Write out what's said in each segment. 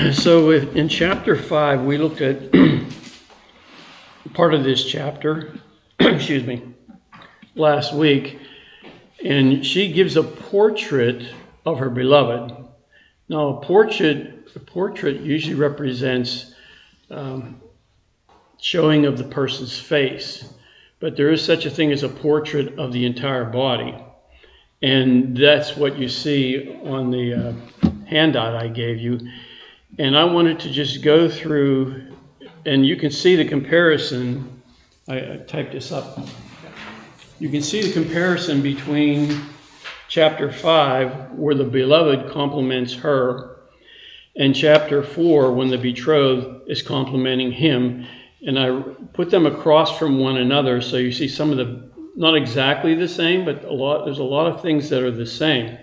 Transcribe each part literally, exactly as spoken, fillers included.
So in chapter five, we looked at part of this chapter, excuse me, last week, and she gives a portrait of her beloved. Now, a portrait, a portrait usually represents um, showing of the person's face, but there is such a thing as a portrait of the entire body, and that's what you see on the uh, handout I gave you. And I wanted to just go through, and you can see the comparison. I, I typed this up. You can see the comparison between chapter five, where the beloved compliments her, and chapter four, when the betrothed is complimenting him. And I put them across from one another, so you see some of the, not exactly the same, but a lot. There's a lot of things that are the same.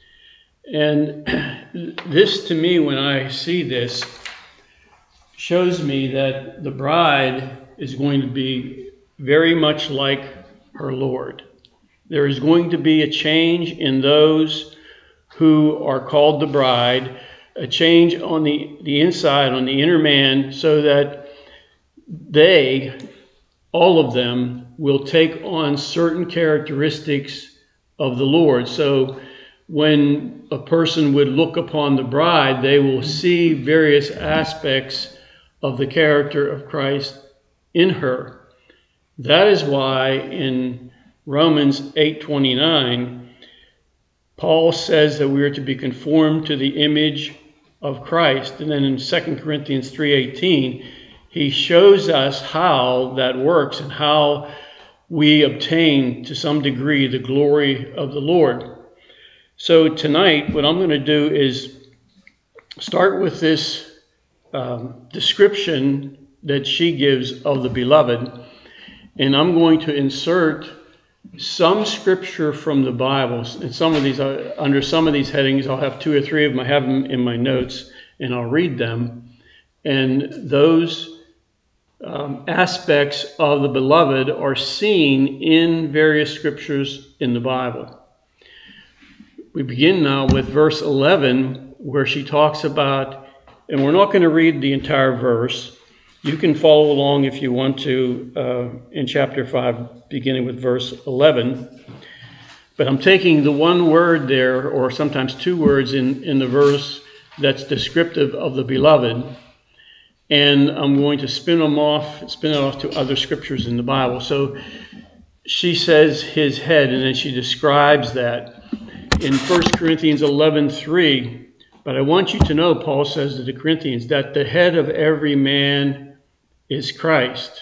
And this, to me, when I see this, shows me that the bride is going to be very much like her Lord. There is going to be a change in those who are called the bride, a change on the, the inside, on the inner man, so that they, all of them, will take on certain characteristics of the Lord. So when a person would look upon the bride, they will see various aspects of the character of Christ in her. That is why in Romans eight twenty-nine, Paul says that we are to be conformed to the image of Christ. And then in Second Corinthians three eighteen, he shows us how that works and how we obtain to some degree the glory of the Lord. So tonight, what I'm going to do is start with this um, description that she gives of the beloved, and I'm going to insert some scripture from the Bible. And some of these, uh, under some of these headings, I'll have two or three of them. I have them in my notes, and I'll read them. And those um, aspects of the beloved are seen in various scriptures in the Bible. We begin now with verse eleven, where she talks about, and we're not going to read the entire verse. You can follow along if you want to uh, in chapter five, beginning with verse eleven. But I'm taking the one word there, or sometimes two words in, in the verse that's descriptive of the beloved, and I'm going to spin them off, spin it off to other scriptures in the Bible. So she says his head, and then she describes that in First Corinthians eleven three, but I want you to know, Paul says to the Corinthians, that the head of every man is Christ.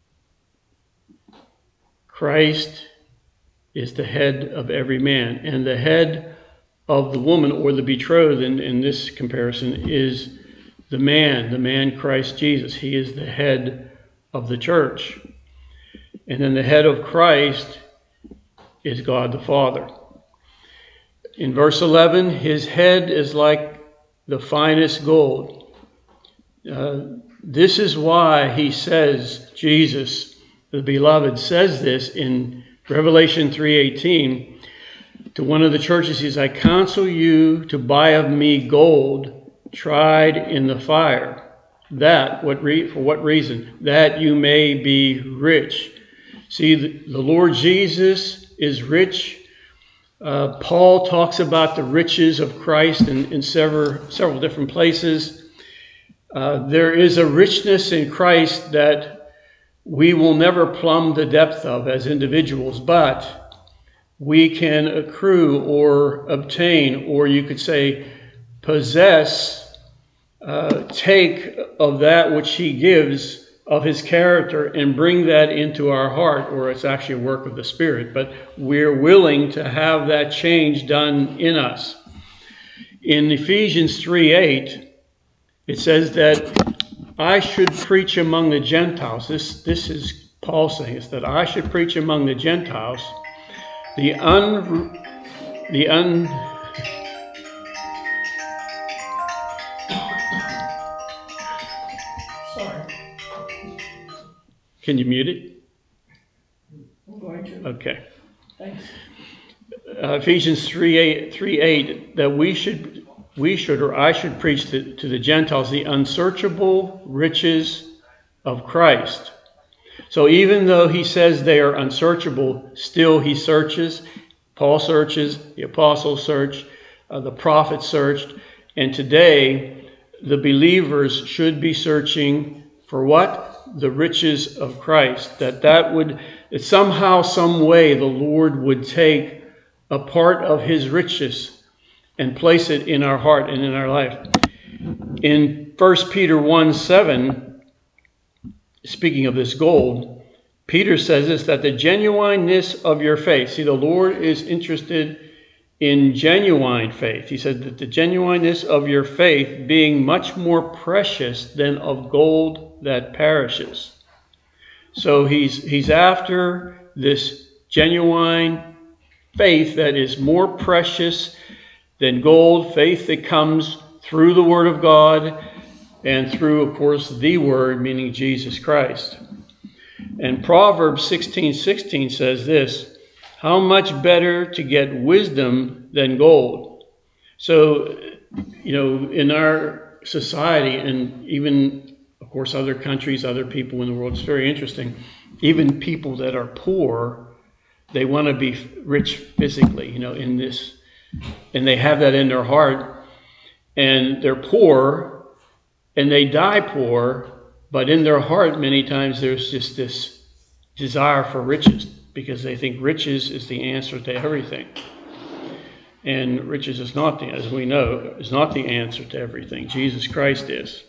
Christ is the head of every man, and the head of the woman, or the betrothed in, in this comparison, is the man, the man Christ Jesus. He is the head of the church. And then the head of Christ is God the Father. In verse eleven, his head is like the finest gold. Uh, this is why he says, Jesus, the beloved, says this in Revelation three eighteen to one of the churches. He says, I counsel you to buy of me gold tried in the fire. That, what re- for what reason? That you may be rich. See, the, the Lord Jesus is rich. Uh, Paul talks about the riches of Christ in, in several, several different places. Uh, there is a richness in Christ that we will never plumb the depth of as individuals, but we can accrue or obtain, or you could say possess, uh, take of that which he gives of his character and bring that into our heart, or it's actually a work of the Spirit, but we're willing to have that change done in us. In Ephesians three eight, it says that I should preach among the Gentiles. This, this is Paul saying this, that I should preach among the Gentiles the un... the un... Can you mute it? I'm going to. Okay. Thanks. Uh, Ephesians three eight, that we should we should, or I should preach to, to the Gentiles the unsearchable riches of Christ. So even though he says they are unsearchable, still he searches. Paul searches, the apostles search, uh, the prophets searched. And today, the believers should be searching for what? The riches of Christ. That that would, that somehow, some way, the Lord would take a part of his riches and place it in our heart and in our life. In First Peter one seven, speaking of this gold, Peter says this, that the genuineness of your faith. See, the Lord is interested in genuine faith. He said that the genuineness of your faith being much more precious than of gold that perishes. So he's, he's after this genuine faith that is more precious than gold, faith that comes through the Word of God and through, of course, the Word, meaning Jesus Christ. And Proverbs sixteen sixteen says this, how much better to get wisdom than gold. So, you know, in our society, and even, of course, other countries, other people in the world, it's very interesting. Even people that are poor, they want to be rich physically, you know, in this, and they have that in their heart. And they're poor, and they die poor, but in their heart, many times, there's just this desire for riches, because they think riches is the answer to everything. And riches is not, the, as we know, is not the answer to everything. Jesus Christ is.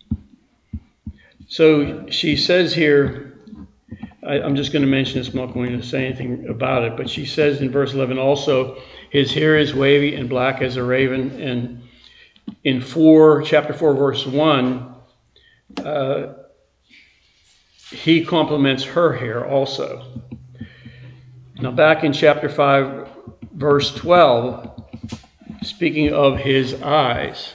So she says here, I, I'm just going to mention this, I'm not going to say anything about it, but she says in verse eleven also, his hair is wavy and black as a raven. And in four, chapter four, verse one, uh, he compliments her hair also. Now back in chapter five, verse twelve, speaking of his eyes.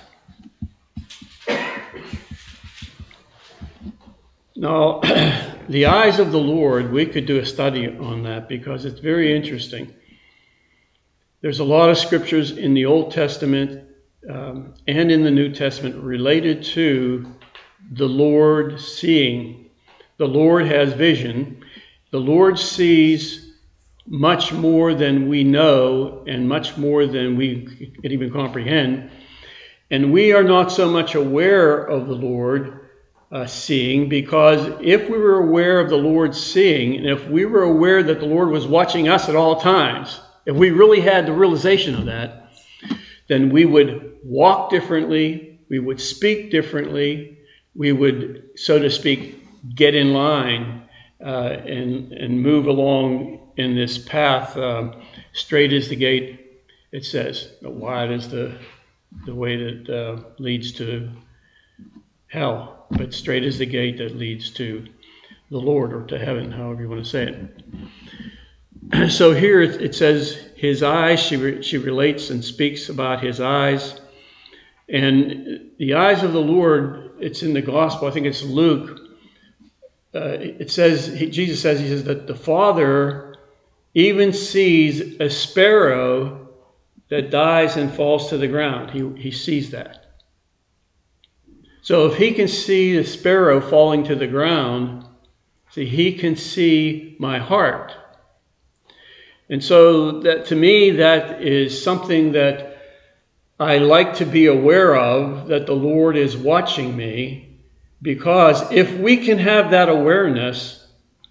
Now, the eyes of the Lord, we could do a study on that because it's very interesting. There's a lot of scriptures in the Old Testament um, and in the New Testament related to the Lord seeing. The Lord has vision. The Lord sees much more than we know and much more than we can even comprehend. And we are not so much aware of the Lord uh, seeing, because if we were aware of the Lord seeing, and if we were aware that the Lord was watching us at all times, if we really had the realization of that, then we would walk differently, we would speak differently, we would, so to speak, get in line uh, and, and move along in this path. Uh, straight is the gate, it says, but wide is the, the way that uh, leads to hell. But straight is the gate that leads to the Lord, or to heaven, however you want to say it. So here it says his eyes, she, re, she relates and speaks about his eyes. And the eyes of the Lord, it's in the gospel, I think it's Luke. Uh, it says, he, Jesus says, he says that the Father even sees a sparrow that dies and falls to the ground. He, he sees that. So if he can see the sparrow falling to the ground, see, he can see my heart. And so that, to me, that is something that I like to be aware of, that the Lord is watching me, because if we can have that awareness,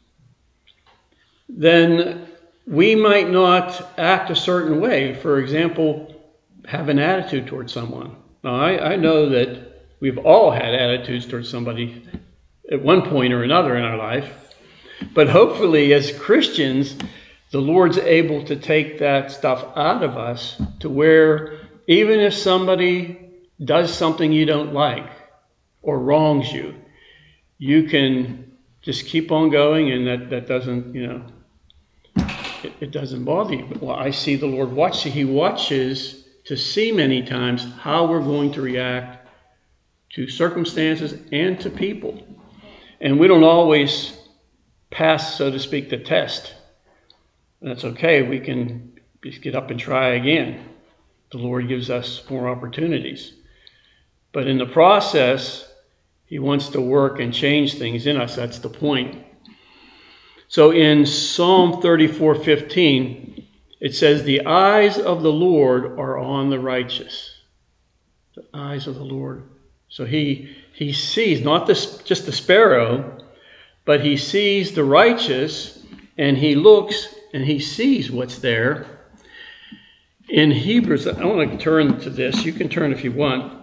then we might not act a certain way. For example, have an attitude towards someone. Now, I, I know that we've all had attitudes towards somebody at one point or another in our life. But hopefully, as Christians, the Lord's able to take that stuff out of us to where even if somebody does something you don't like or wrongs you, you can just keep on going, and that, that doesn't, you know, it, it doesn't bother you. But well, I see the Lord watch. He watches to see many times how we're going to react to circumstances and to people. And we don't always pass, so to speak, the test. That's okay. We can just get up and try again. The Lord gives us more opportunities. But in the process, he wants to work and change things in us. That's the point. So in Psalm thirty-four fifteen, it says, the eyes of the Lord are on the righteous. The eyes of the Lord. So he, he sees not this, just the sparrow, but he sees the righteous, and he looks and he sees what's there. In Hebrews, I want to turn to this. You can turn if you want.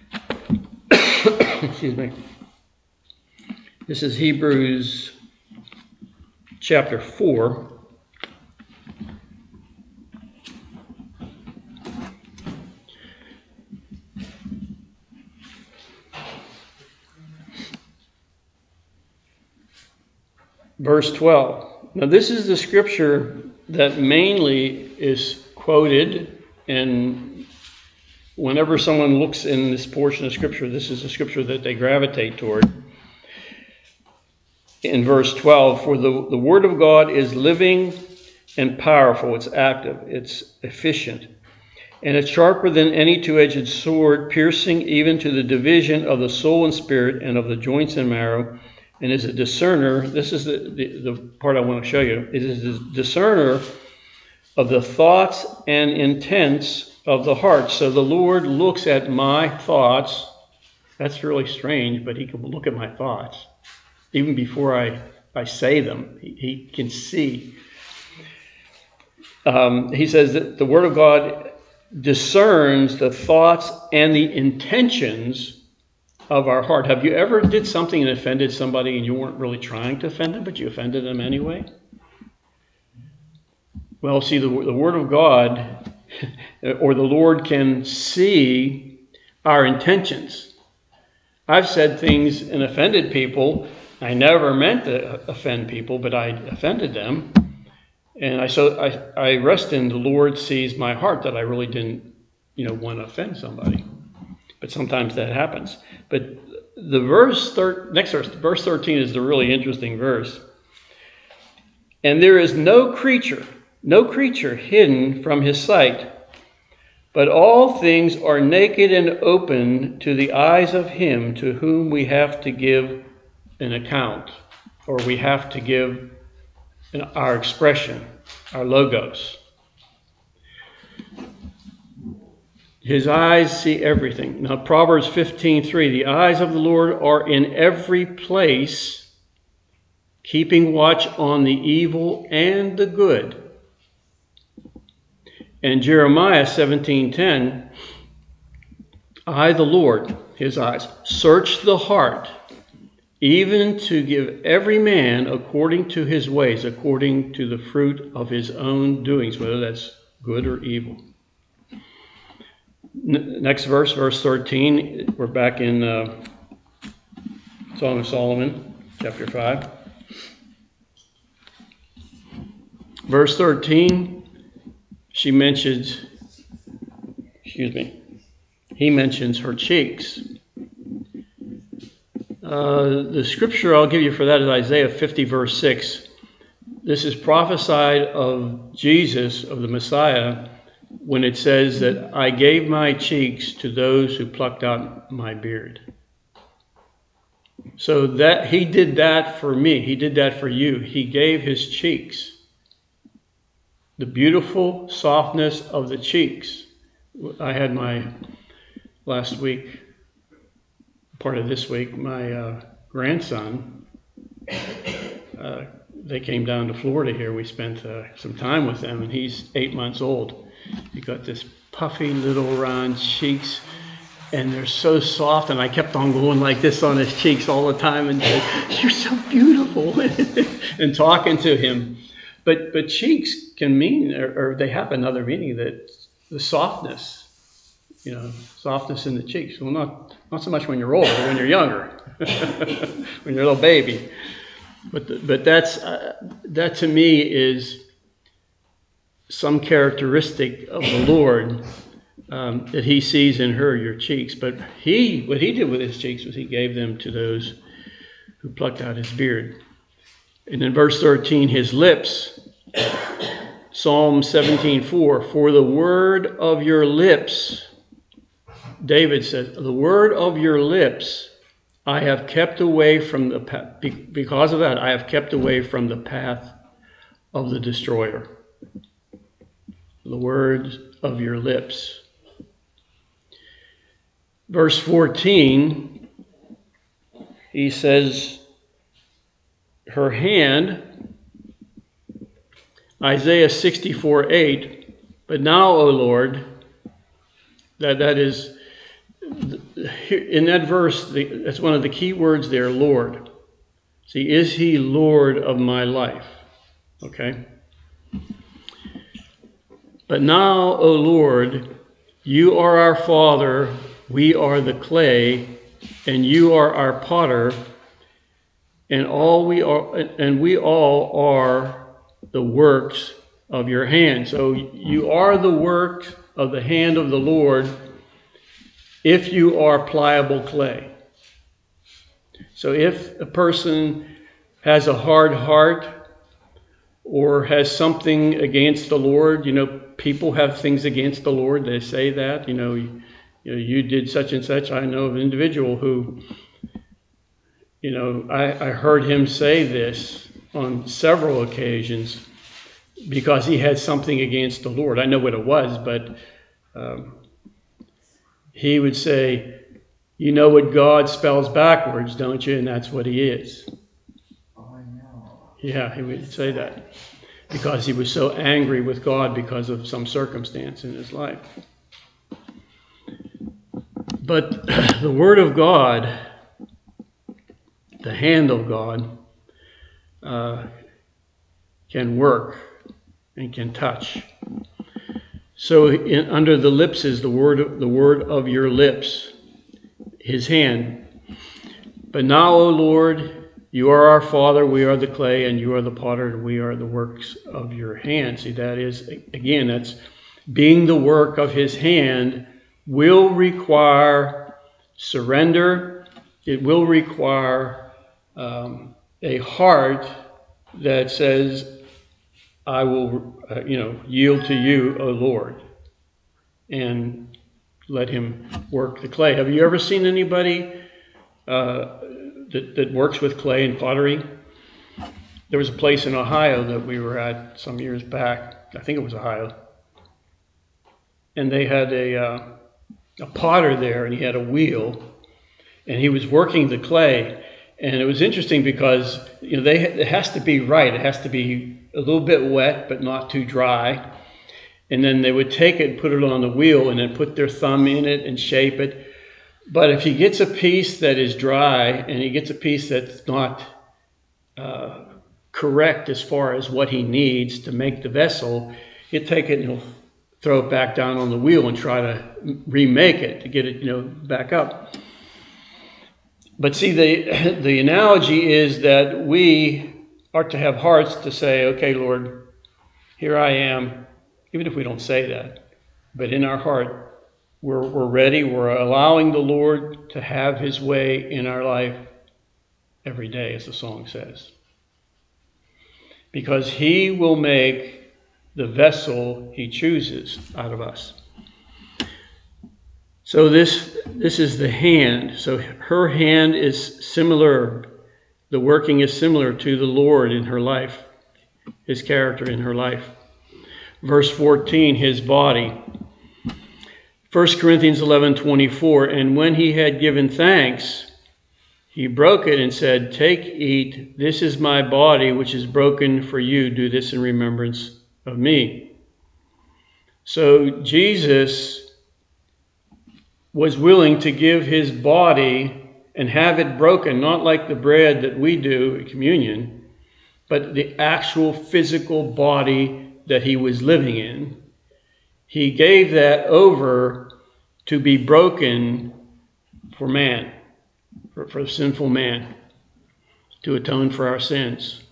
Excuse me. This is Hebrews chapter four. Verse twelve. Now this is the scripture that mainly is quoted, and whenever someone looks in this portion of scripture, this is the scripture that they gravitate toward. In verse twelve, for the, the word of God is living and powerful. It's active. It's efficient. And it's sharper than any two-edged sword, piercing even to the division of the soul and spirit and of the joints and marrow, and is a discerner. This is the, the, the part I want to show you. It is a discerner of the thoughts and intents of the heart. So the Lord looks at my thoughts. That's really strange, but he can look at my thoughts. Even before I, I say them, he, he can see. Um, he says that the Word of God discerns the thoughts and the intentions of our heart. Have you ever did something and offended somebody and you weren't really trying to offend them, but you offended them anyway? Well, see, the, the Word of God, or the Lord, can see our intentions. I've said things and offended people. I never meant to offend people, but I offended them. And I so I, I rest in the Lord sees my heart, that I really didn't, you know, want to offend somebody. But sometimes that happens. But the verse thir- next verse, verse thirteen, is the really interesting verse. And there is no creature, no creature hidden from his sight, but all things are naked and open to the eyes of him to whom we have to give an account, or we have to give an, our expression, our logos. His eyes see everything. Now, Proverbs fifteen three, the eyes of the Lord are in every place, keeping watch on the evil and the good. And Jeremiah seventeen ten, I, the Lord, his eyes, search the heart, even to give every man according to his ways, according to the fruit of his own doings, whether that's good or evil. Next verse, verse thirteen, we're back in uh, Song of Solomon, chapter five. Verse thirteen, she mentions, excuse me, he mentions her cheeks. Uh, the scripture I'll give you for that is Isaiah fifty, verse six. This is prophesied of Jesus, of the Messiah, when it says that I gave my cheeks to those who plucked out my beard. So that he did that for me. He did that for you. He gave his cheeks. The beautiful softness of the cheeks. I had my, last week, part of this week, my uh, grandson, uh, they came down to Florida here. We spent uh, some time with them, and he's eight months old. He got this puffy little round cheeks, and they're so soft, and I kept on going like this on his cheeks all the time and said, you're so beautiful, and talking to him. But but cheeks can mean, or, or they have another meaning, that the softness, you know, softness in the cheeks. Well, not not so much when you're older, but when you're younger, when you're a little baby. But the, but that's uh, that to me is some characteristic of the Lord um, that he sees in her, your cheeks. But he, what he did with his cheeks was he gave them to those who plucked out his beard. And in verse thirteen, his lips Psalm seventeen four, for the word of your lips, David says, the word of your lips I have kept away from the path, because of that, I have kept away from the path of the destroyer. The words of your lips. Verse fourteen, he says, her hand, Isaiah sixty-four eight, but now, O Lord, that, that is, in that verse, that's one of the key words there, Lord. See, is he Lord of my life? Okay. But now, O Lord, you are our Father, we are the clay, and you are our potter, and all we are, and we all are the works of your hand. So you are the work of the hand of the Lord if you are pliable clay. So if a person has a hard heart or has something against the Lord, you know, people have things against the Lord. They say that, you know, you, you know, you did such and such. I know of an individual who, you know, I, I heard him say this on several occasions because he had something against the Lord. I know what it was, but um, he would say, you know what God spells backwards, don't you? And that's what he is. Oh, I know. Yeah, he would say that because he was so angry with God because of some circumstance in his life. But the Word of God, the hand of God, uh, can work and can touch. So in, under the lips is the word, of, the word of your lips, his hand. But now, O Lord, you are our Father, we are the clay, and you are the potter, and we are the works of your hand. See, that is, again, that's being the work of his hand will require surrender. It will require um, a heart that says, I will, uh, you know, yield to you, O Lord, and let him work the clay. Have you ever seen anybody uh, that, that works with clay and pottery? There was a place in Ohio that we were at some years back. I think it was Ohio. And they had a, uh, a potter there, and he had a wheel, and he was working the clay. And it was interesting because, you know, they, it has to be right. It has to be a little bit wet, but not too dry. And then they would take it and put it on the wheel and then put their thumb in it and shape it. But if he gets a piece that is dry and he gets a piece that's not uh, correct as far as what he needs to make the vessel, he'll take it and he'll throw it back down on the wheel and try to remake it to get it, you know, back up. But see, the, the analogy is that we are to have hearts to say, okay, Lord, here I am, even if we don't say that. But in our heart, we're, we're ready. We're allowing the Lord to have his way in our life every day, as the song says. Because he will make the vessel he chooses out of us. So this, this is the hand. So her hand is similar. The working is similar to the Lord in her life, his character in her life. Verse fourteen, his body. First Corinthians eleven twenty-four, and when he had given thanks, he broke it and said, take, eat, this is my body, which is broken for you. Do this in remembrance of me. So Jesus was willing to give his body and have it broken, not like the bread that we do at communion, but the actual physical body that he was living in. He gave that over to be broken for man, for, for sinful man, to atone for our sins.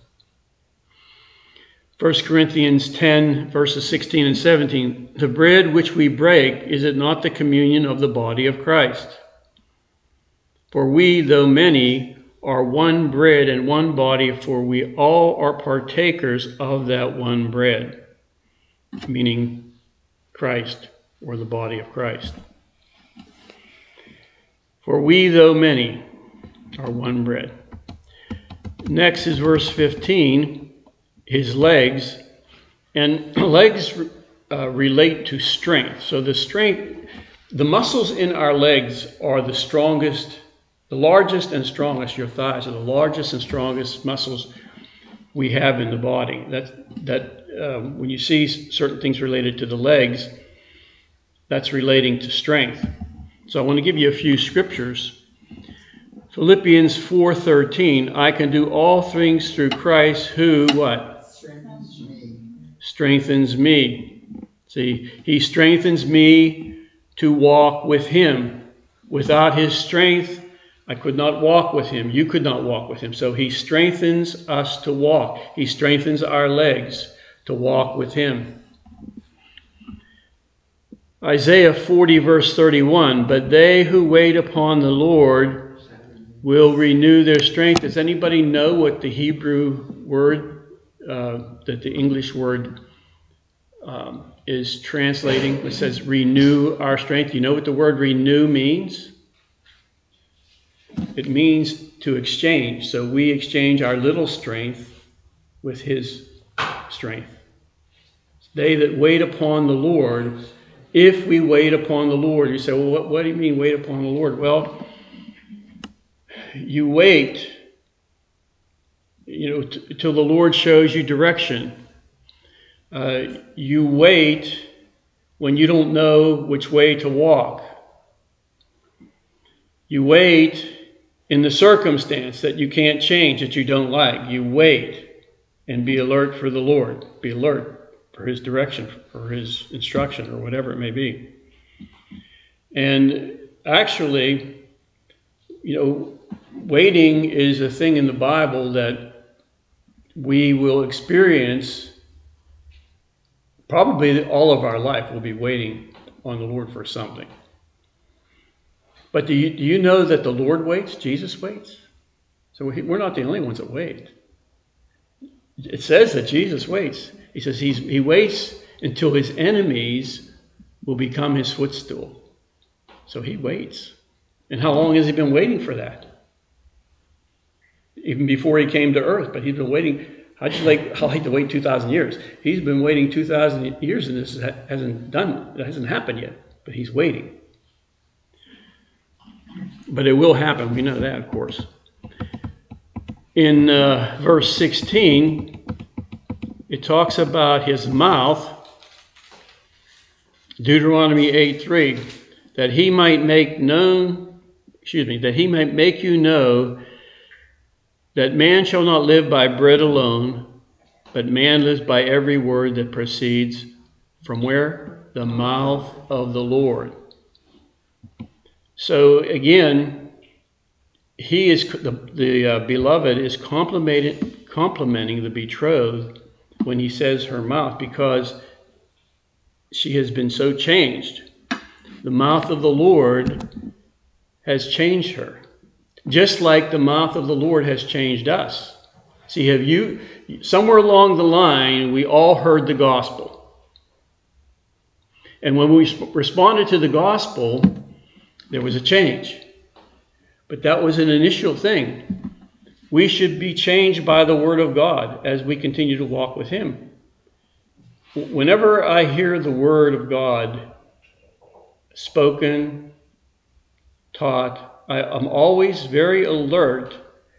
First Corinthians ten, verses sixteen and seventeen, the bread which we break, is it not the communion of the body of Christ? For we, though many, are one bread and one body, for we all are partakers of that one bread. meaning Christ or the body of Christ. For we, though many, are one bread. Next is verse fifteen, his legs. And legs uh, relate to strength. So the strength, the muscles in our legs are the strongest, the largest and strongest. Your thighs are the largest and strongest muscles we have in the body. That, that um, when you see certain things related to the legs, that's relating to strength. So I want to give you a few scriptures. Philippians four thirteen, I can do all things through Christ who, what? Strengthens me. Strengthens me. See, he strengthens me to walk with him. Without his strength, I could not walk with him. You could not walk with him. So he strengthens us to walk. He strengthens our legs to walk with him. Isaiah forty verse thirty-one, but they who wait upon the Lord will renew their strength. Does anybody know what the Hebrew word, uh, that the English word um, is translating? It says renew our strength. You know what the word renew means? It means to exchange. So we exchange our little strength with his strength. They that wait upon the Lord, if we wait upon the Lord. You say, well, what, what do you mean wait upon the Lord? Well, you wait, you know, t- till the Lord shows you direction. Uh, you wait when you don't know which way to walk. You wait in the circumstance that you can't change, that you don't like. You wait and be alert for the Lord. Be alert for his direction, for his instruction, or whatever it may be. And actually, you know, waiting is a thing in the Bible that we will experience probably all of our life. We'll be waiting on the Lord for something. But do you, do you know that the Lord waits? Jesus waits? So we're not the only ones that wait. It says that Jesus waits. He says he's, he waits until his enemies will become his footstool. So he waits. And how long has he been waiting for that? Even before he came to earth, but he's been waiting. How'd you like, I'd like to wait two thousand years. He's been waiting two thousand years and this hasn't done, it hasn't happened yet, but he's waiting. But it will happen, we know that, of course. In uh, verse sixteen, it talks about his mouth, Deuteronomy eight three, that he might make known, excuse me, that he might make you know that man shall not live by bread alone, but man lives by every word that proceeds from where? The mouth of the Lord. So again, he is the, the uh, beloved is complimented, complimenting the betrothed when he says her mouth, because she has been so changed. The mouth of the Lord has changed her, just like the mouth of the Lord has changed us. See, have you, somewhere along the line, we all heard the gospel. And when we responded to the gospel, there was a change. But that was an initial thing. We should be changed by the word of God as we continue to walk with him. Whenever I hear the word of God spoken, taught, I, I'm always very alert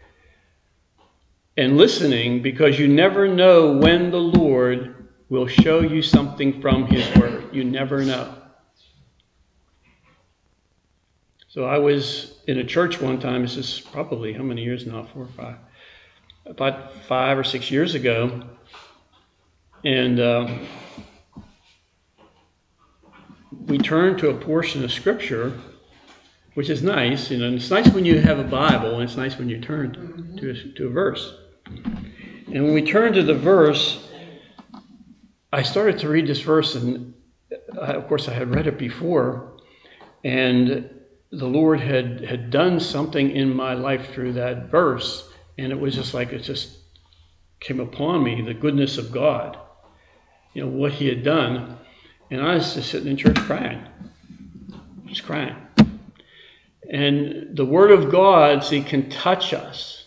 and listening, because you never know when the Lord will show you something from his word. You never know. So I was in a church one time, this is probably how many years now, four or five, about five or six years ago. And um, we turned to a portion of scripture, which is nice. You know, and it's nice when you have a Bible, and it's nice when you turn to a, to a verse. And when we turned to the verse, I started to read this verse, and I, of course I had read it before, and the Lord had, had done something in my life through that verse, and it was just like it just came upon me, the goodness of God. you know, what he had done. And I was just sitting in church crying, just crying. And the Word of God, see, can touch us,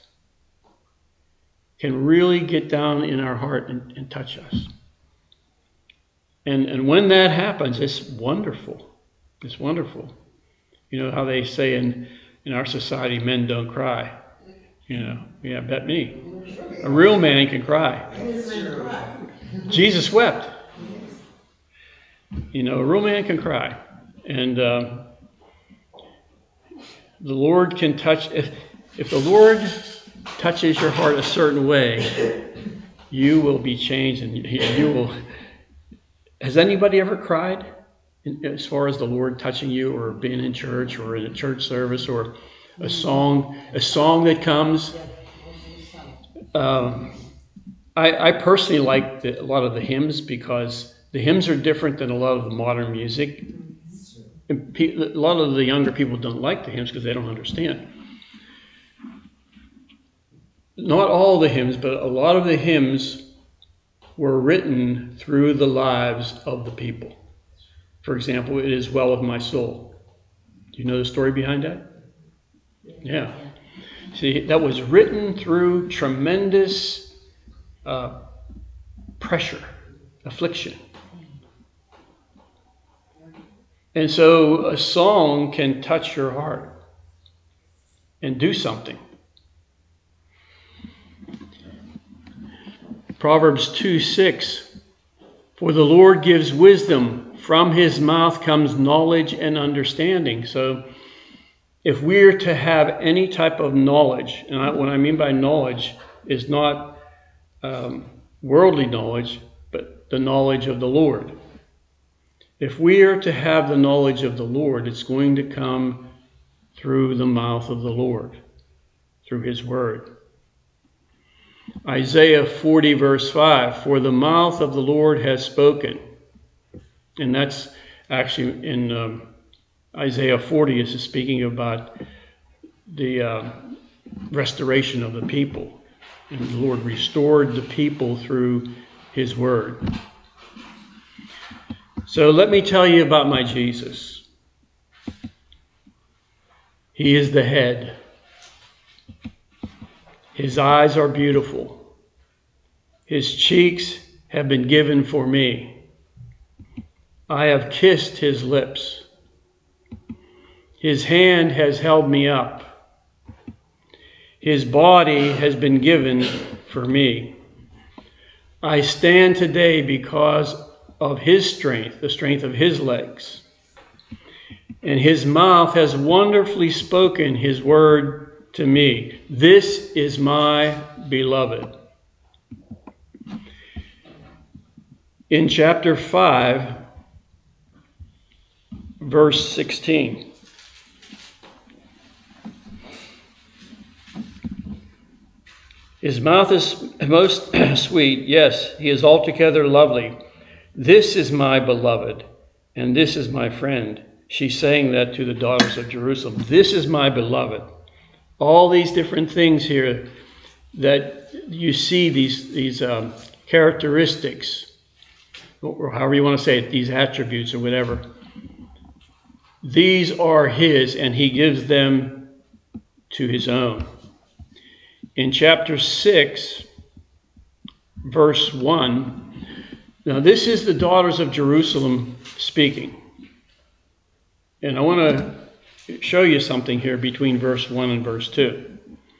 can really get down in our heart and, and touch us. And and when that happens, it's wonderful. It's wonderful. You know how they say in, in our society, men don't cry. You know, yeah, bet me. A real man can cry. Jesus wept. You know, a real man can cry. And um, the Lord can touch. If, if the Lord touches your heart a certain way, you will be changed and you will. Has anybody ever cried as far as the Lord touching you, or being in church, or in a church service, or a song, a song that comes? Um, I, I personally like the, a lot of the hymns, because the hymns are different than a lot of the modern music. And pe- a lot of the younger people don't like the hymns because they don't understand. Not all the hymns, but a lot of the hymns were written through the lives of the people. For example, "It Is Well With My Soul." Do you know the story behind that? Yeah. See, that was written through tremendous uh, pressure, affliction. And so a song can touch your heart and do something. Proverbs two six, "For the Lord gives wisdom, from his mouth comes knowledge and understanding." So if we're to have any type of knowledge, and I, what I mean by knowledge is not um, worldly knowledge, but the knowledge of the Lord. If we are to have the knowledge of the Lord, it's going to come through the mouth of the Lord, through his word. Isaiah forty verse five, "For the mouth of the Lord has spoken." And that's actually in um, Isaiah forty, is speaking about the uh, restoration of the people. And the Lord restored the people through his word. So let me tell you about my Jesus. He is the head. His eyes are beautiful. His cheeks have been given for me. I have kissed his lips. His hand has held me up. His body has been given for me. I stand today because of his strength, the strength of his legs. And his mouth has wonderfully spoken his word to me. This is my beloved. In chapter five, verse sixteen. His mouth is most sweet. Yes, he is altogether lovely. This is my beloved, and this is my friend. She's saying that to the daughters of Jerusalem. This is my beloved. All these different things here that you see, these, these um, characteristics, or however you want to say it, these attributes or whatever. These are his, and he gives them to his own. In chapter six, verse one, now this is the daughters of Jerusalem speaking. And I want to show you something here between verse one and verse two.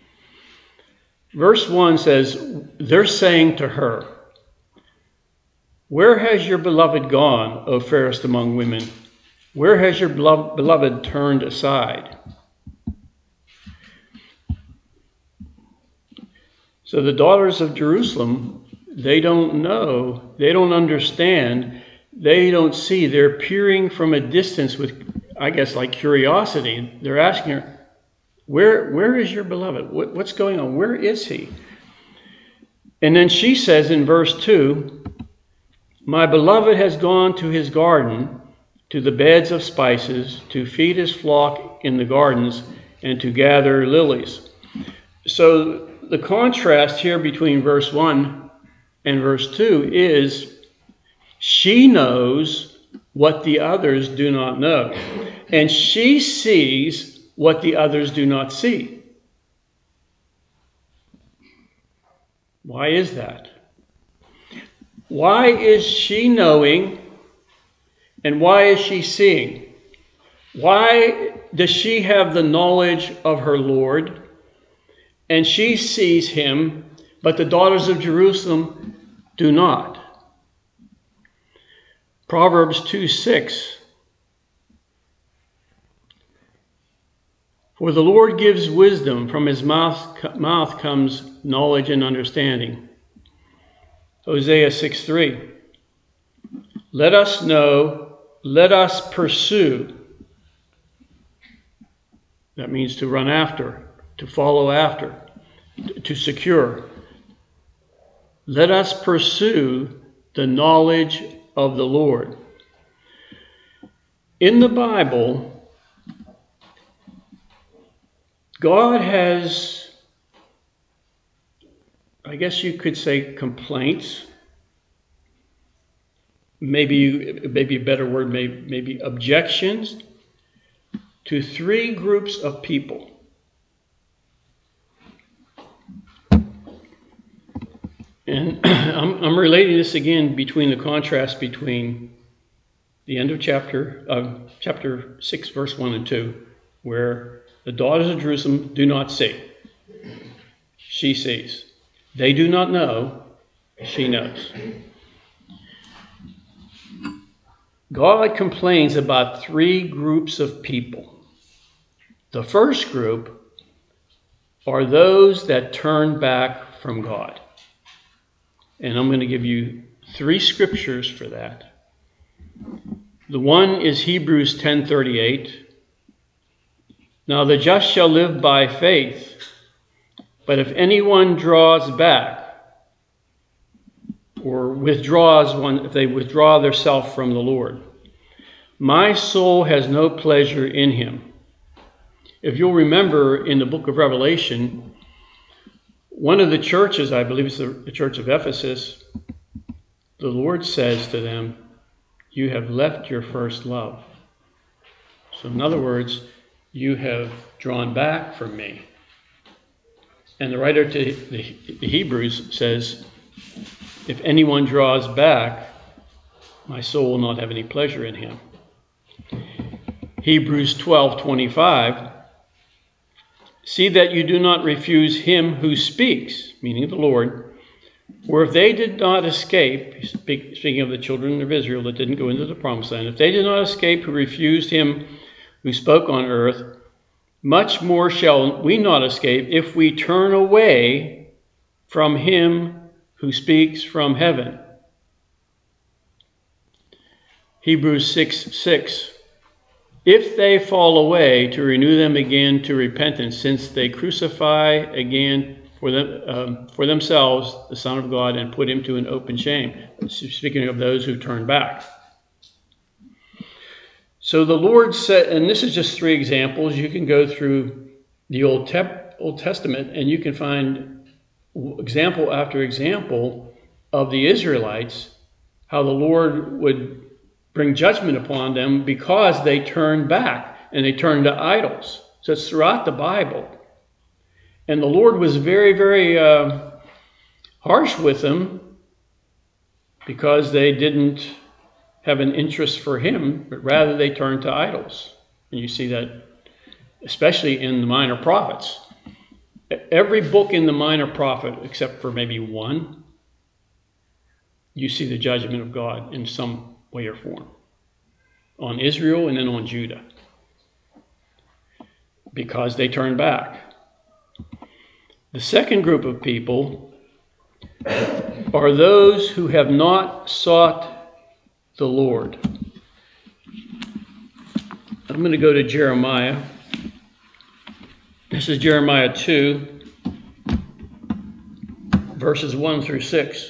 Verse one says, they're saying to her, "Where has your beloved gone, O fairest among women? Where has your beloved turned aside?" So the daughters of Jerusalem, they don't know, they don't understand, they don't see. They're peering from a distance with, I guess, like curiosity. They're asking her, where, where is your beloved? What, what's going on? Where is he? And then she says in verse two, "My beloved has gone to his garden, to the beds of spices, to feed his flock in the gardens, and to gather lilies." So the contrast here between verse one and verse two is She knows what the others do not know, and she sees what the others do not see. Why is that? Why is she knowing and why is she seeing? Why does she have the knowledge of her Lord and she sees him, but the daughters of Jerusalem do not? Proverbs two six. For the Lord gives wisdom, from his mouth, mouth comes knowledge and understanding. Hosea six three. Let us know, let us pursue. That means to run after, to follow after, to secure. Let us pursue the knowledge of the Lord. In the Bible, God has, I guess you could say, complaints. Maybe, maybe a better word, maybe, maybe objections to three groups of people. And I'm, I'm relating this again between the contrast between the end of chapter, uh, chapter six, verse one and two, where the daughters of Jerusalem do not see. She sees. They do not know. She knows. God complains about three groups of people. The first group are those that turn back from God. And I'm going to give you three scriptures for that. The one is Hebrews ten thirty-eight. Now the just shall live by faith, but if anyone draws back, or withdraws one, if they withdraw themselves from the Lord, my soul has no pleasure in him. If you'll remember in the book of Revelation, one of the churches, I believe it's the, the church of Ephesus, the Lord says to them, you have left your first love. So in other words, you have drawn back from me. And the writer to the, the Hebrews says, if anyone draws back, my soul will not have any pleasure in him. Hebrews twelve twenty-five. See that you do not refuse him who speaks, meaning the Lord. For if they did not escape, speaking of the children of Israel that didn't go into the promised land, if they did not escape who refused him who spoke on earth, much more shall we not escape if we turn away from him who speaks from heaven. Hebrews six six. If they fall away, to renew them again to repentance, since they crucify again for them um, for themselves the Son of God and put him to an open shame. Speaking of those who turn back. So the Lord said, and this is just three examples. You can go through the Old, Te- Old Testament and you can find example after example of the Israelites, how the Lord would bring judgment upon them because they turned back and they turned to idols. So it's throughout the Bible. And the Lord was very, very uh, harsh with them because they didn't have an interest for him, but rather they turned to idols. And you see that especially in the Minor Prophets. Every book in the Minor Prophet, except for maybe one, you see the judgment of God in some way or form on Israel and then on Judah, because they turned back. The second group of people are those who have not sought the Lord. I'm going to go to Jeremiah. This is Jeremiah two, verses one through six.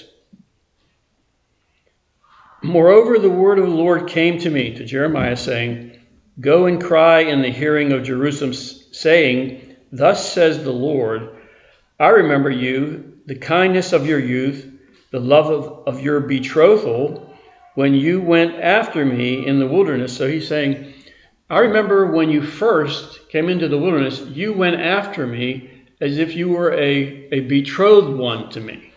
Moreover, the word of the Lord came to me, to Jeremiah, saying, go and cry in the hearing of Jerusalem, saying, thus says the Lord, I remember you, the kindness of your youth, the love of, of your betrothal, when you went after me in the wilderness. So he's saying, I remember when you first came into the wilderness, you went after me as if you were a, a betrothed one to me.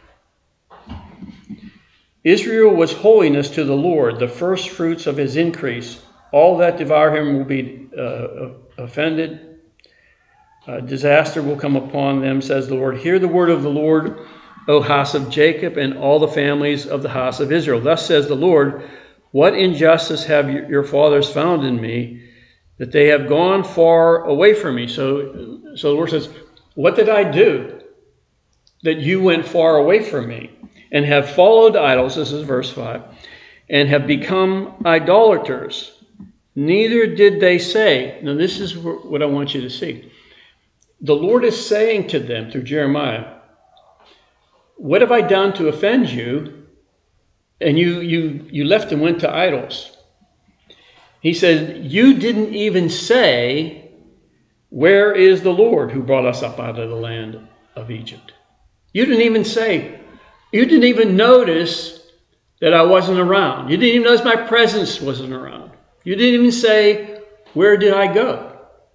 Israel was holiness to the Lord, the first fruits of his increase. All that devour him will be uh, offended. Uh, disaster will come upon them, says the Lord. Hear the word of the Lord, O house of Jacob, and all the families of the house of Israel. Thus says the Lord, what injustice have your fathers found in me, that they have gone far away from me? So, so the Lord says, what did I do that you went far away from me and have followed idols? This is verse five. And have become idolaters. Neither did they say. Now this is what I want you to see. The Lord is saying to them through Jeremiah, what have I done to offend you? And you, you, you left and went to idols. He said, you didn't even say, where is the Lord who brought us up out of the land of Egypt? You didn't even say, you didn't even notice that I wasn't around. You didn't even notice my presence wasn't around. You didn't even say, where did I go?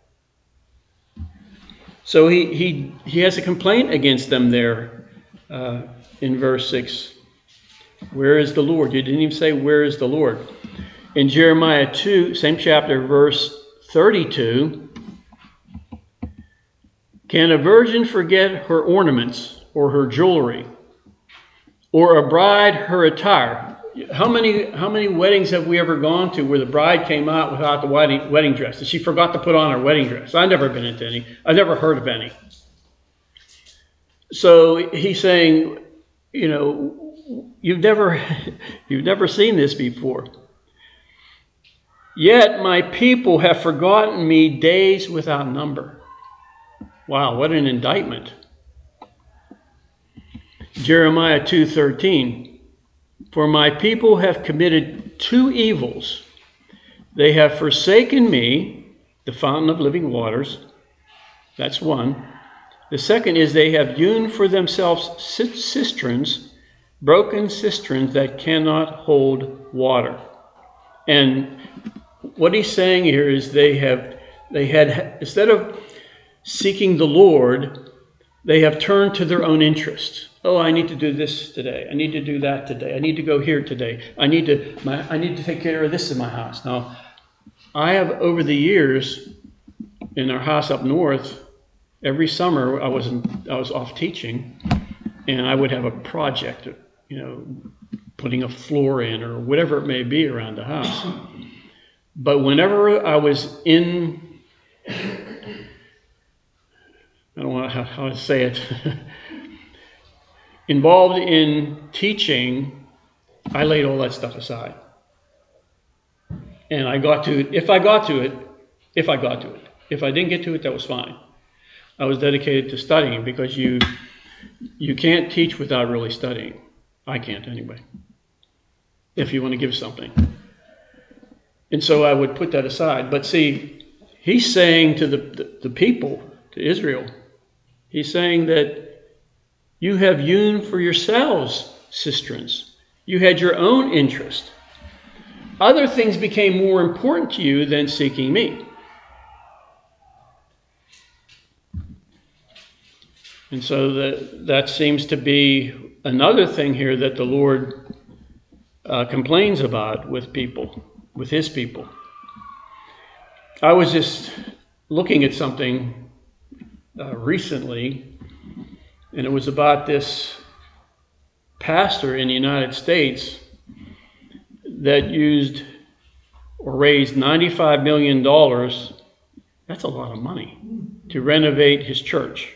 So he, he, he has a complaint against them there uh, in verse six. Where is the Lord? You didn't even say, where is the Lord? In Jeremiah two, same chapter, verse thirty-two, can a virgin forget her ornaments or her jewelry, or a bride her attire? How many, how many weddings have we ever gone to where the bride came out without the wedding, wedding dress, and she forgot to put on her wedding dress? I've never been into any. I've never heard of any. So he's saying, you know, you've never, you've never seen this before. Yet my people have forgotten me days without number. Wow, what an indictment. Jeremiah two thirteen. For my people have committed two evils. They have forsaken me, the fountain of living waters. That's one. The second is they have hewn for themselves cisterns, broken cisterns that cannot hold water. And what he's saying here is they have, they had, instead of seeking the Lord, they have turned to their own interests. Oh, I need to do this today. I need to do that today. I need to go here today. I need to, my, I need to take care of this in my house. Now, I have over the years in our house up north, every summer I was in, I was off teaching, and I would have a project, you know, putting a floor in or whatever it may be around the house. But whenever I was in, I don't know how, how to say it, involved in teaching, I laid all that stuff aside. And I got to it, if I got to it, if I got to it. If I didn't get to it, that was fine. I was dedicated to studying, because you, you can't teach without really studying. I can't anyway, if you want to give something. And so I would put that aside. But see, he's saying to the, the, the people, to Israel, he's saying that you have hewn for yourselves cisterns. You had your own interest. Other things became more important to you than seeking me. And so that, that seems to be another thing here that the Lord uh, complains about with people, with his people. I was just looking at something uh, recently, and it was about this pastor in the United States that used or raised ninety-five million dollars. That's a lot of money to renovate his church.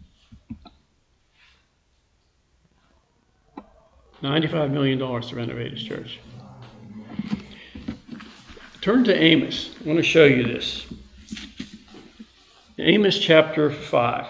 ninety-five million dollars to renovate his church. Turn to Amos. I want to show you this. Amos chapter five.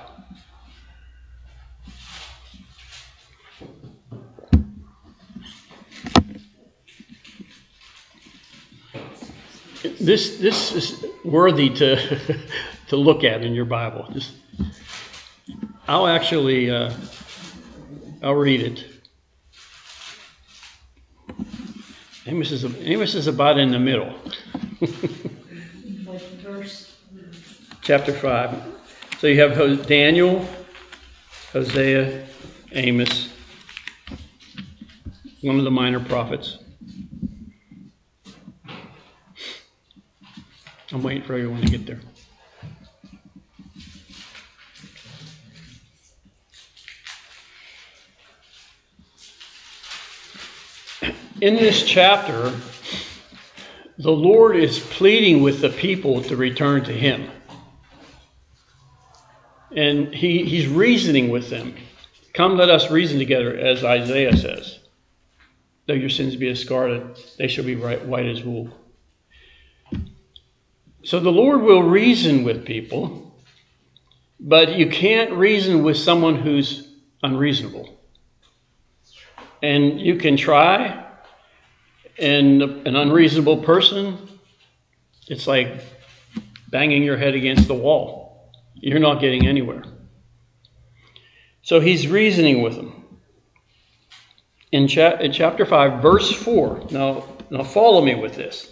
This, this is worthy to, to look at in your Bible. Just, I'll actually, uh, I'll read it. Amos is, Amos is about in the middle. What verse? Chapter five. So you have Ho- Daniel, Hosea, Amos, one of the minor prophets. I'm waiting for everyone to get there. In this chapter, the Lord is pleading with the people to return to Him. And he, He's reasoning with them. Come, let us reason together, as Isaiah says. Though your sins be as scarlet, they shall be right, white as wool. So the Lord will reason with people, but you can't reason with someone who's unreasonable. And you can try, and an unreasonable person, it's like banging your head against the wall. You're not getting anywhere. So he's reasoning with them. In, cha- in chapter five, verse four, now, now follow me with this.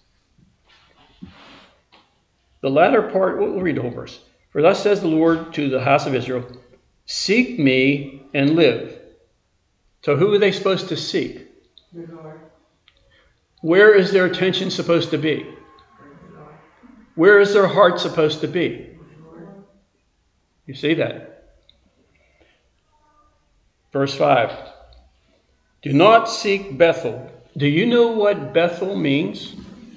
The latter part, we'll read the whole verse. For thus says the Lord to the house of Israel, seek me and live. So who are they supposed to seek? The Lord. Where is their attention supposed to be? Where is their heart supposed to be? You see that? Verse five. Do not seek Bethel. Do you know what Bethel means?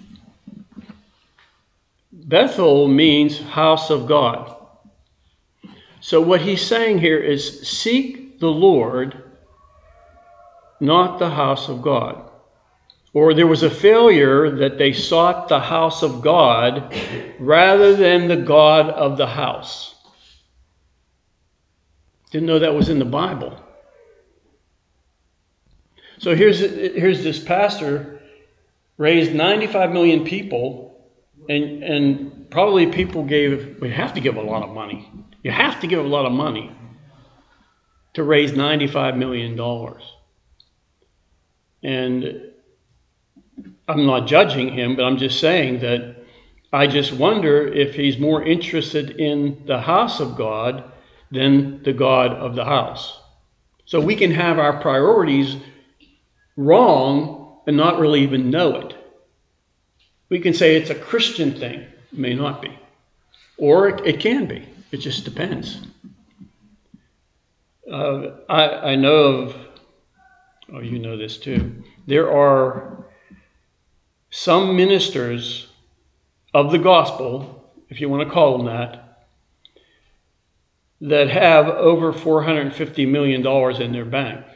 Bethel means house of God. So what he's saying here is seek the Lord, not the house of God. Or there was a failure that they sought the house of God rather than the God of the house. Didn't know that was in the Bible. So here's, here's this pastor, raised ninety-five million people, and, and probably people gave, we have to give a lot of money. You have to give a lot of money to raise ninety-five million dollars. And I'm not judging him, but I'm just saying that I just wonder if he's more interested in the house of God than the God of the house. So we can have our priorities wrong and not really even know it. We can say it's a Christian thing. It may not be. Or it, it can be. It just depends. Uh, I, I know of, oh, you know this too. There are some ministers of the gospel, if you want to call them that, that have over four hundred fifty million dollars in their bank.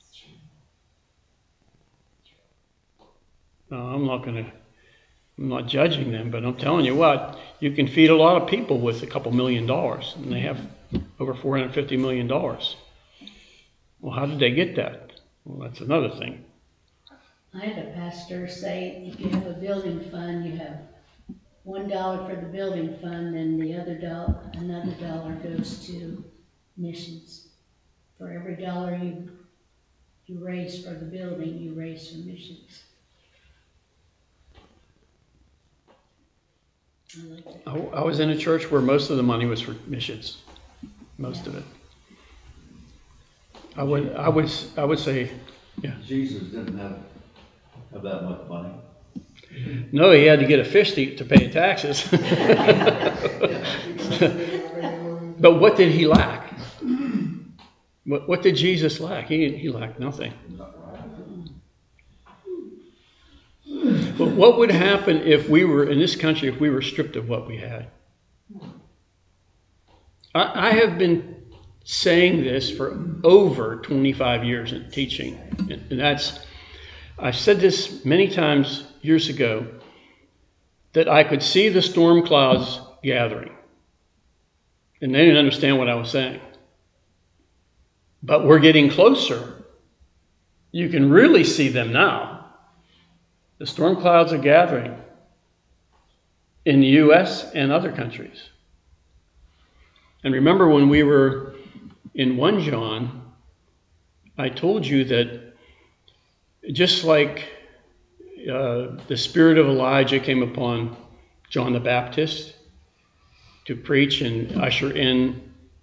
No, I'm not going to, I'm not judging them, but I'm telling you what, you can feed a lot of people with a couple million dollars, and they have over four hundred fifty million dollars. Well, how did they get that? Well, that's another thing. I had a pastor say, if you have a building fund, you have one dollar for the building fund, and the other dollar, another dollar goes to missions. For every dollar you you raise for the building, you raise for missions. I like that. I, I was in a church where most of the money was for missions. Most Yeah. of it. I would, I would, I would say, yeah. Jesus didn't have, have that much money. No, he had to get a fish to, to pay taxes. But what did he lack? What, what did Jesus lack? He, he lacked nothing. But what would happen if we were, in this country, if we were stripped of what we had? I, I have been saying this for over twenty-five years in teaching. And that's, I've said this many times years ago, that I could see the storm clouds gathering. And they didn't understand what I was saying. But we're getting closer. You can really see them now. The storm clouds are gathering in the U S and other countries. And remember when we were in First John, I told you that just like uh, the spirit of Elijah came upon John the Baptist to preach and usher in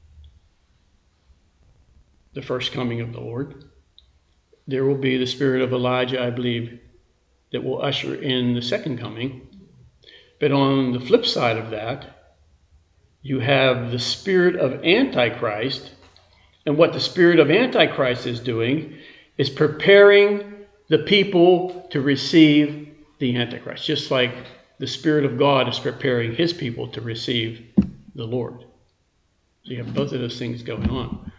the first coming of the Lord. There will be the spirit of Elijah, I believe, that will usher in the second coming. But on the flip side of that, you have the spirit of Antichrist. And what the spirit of Antichrist is doing is preparing the people to receive the Antichrist, just like the Spirit of God is preparing his people to receive the Lord. So you have both of those things going on.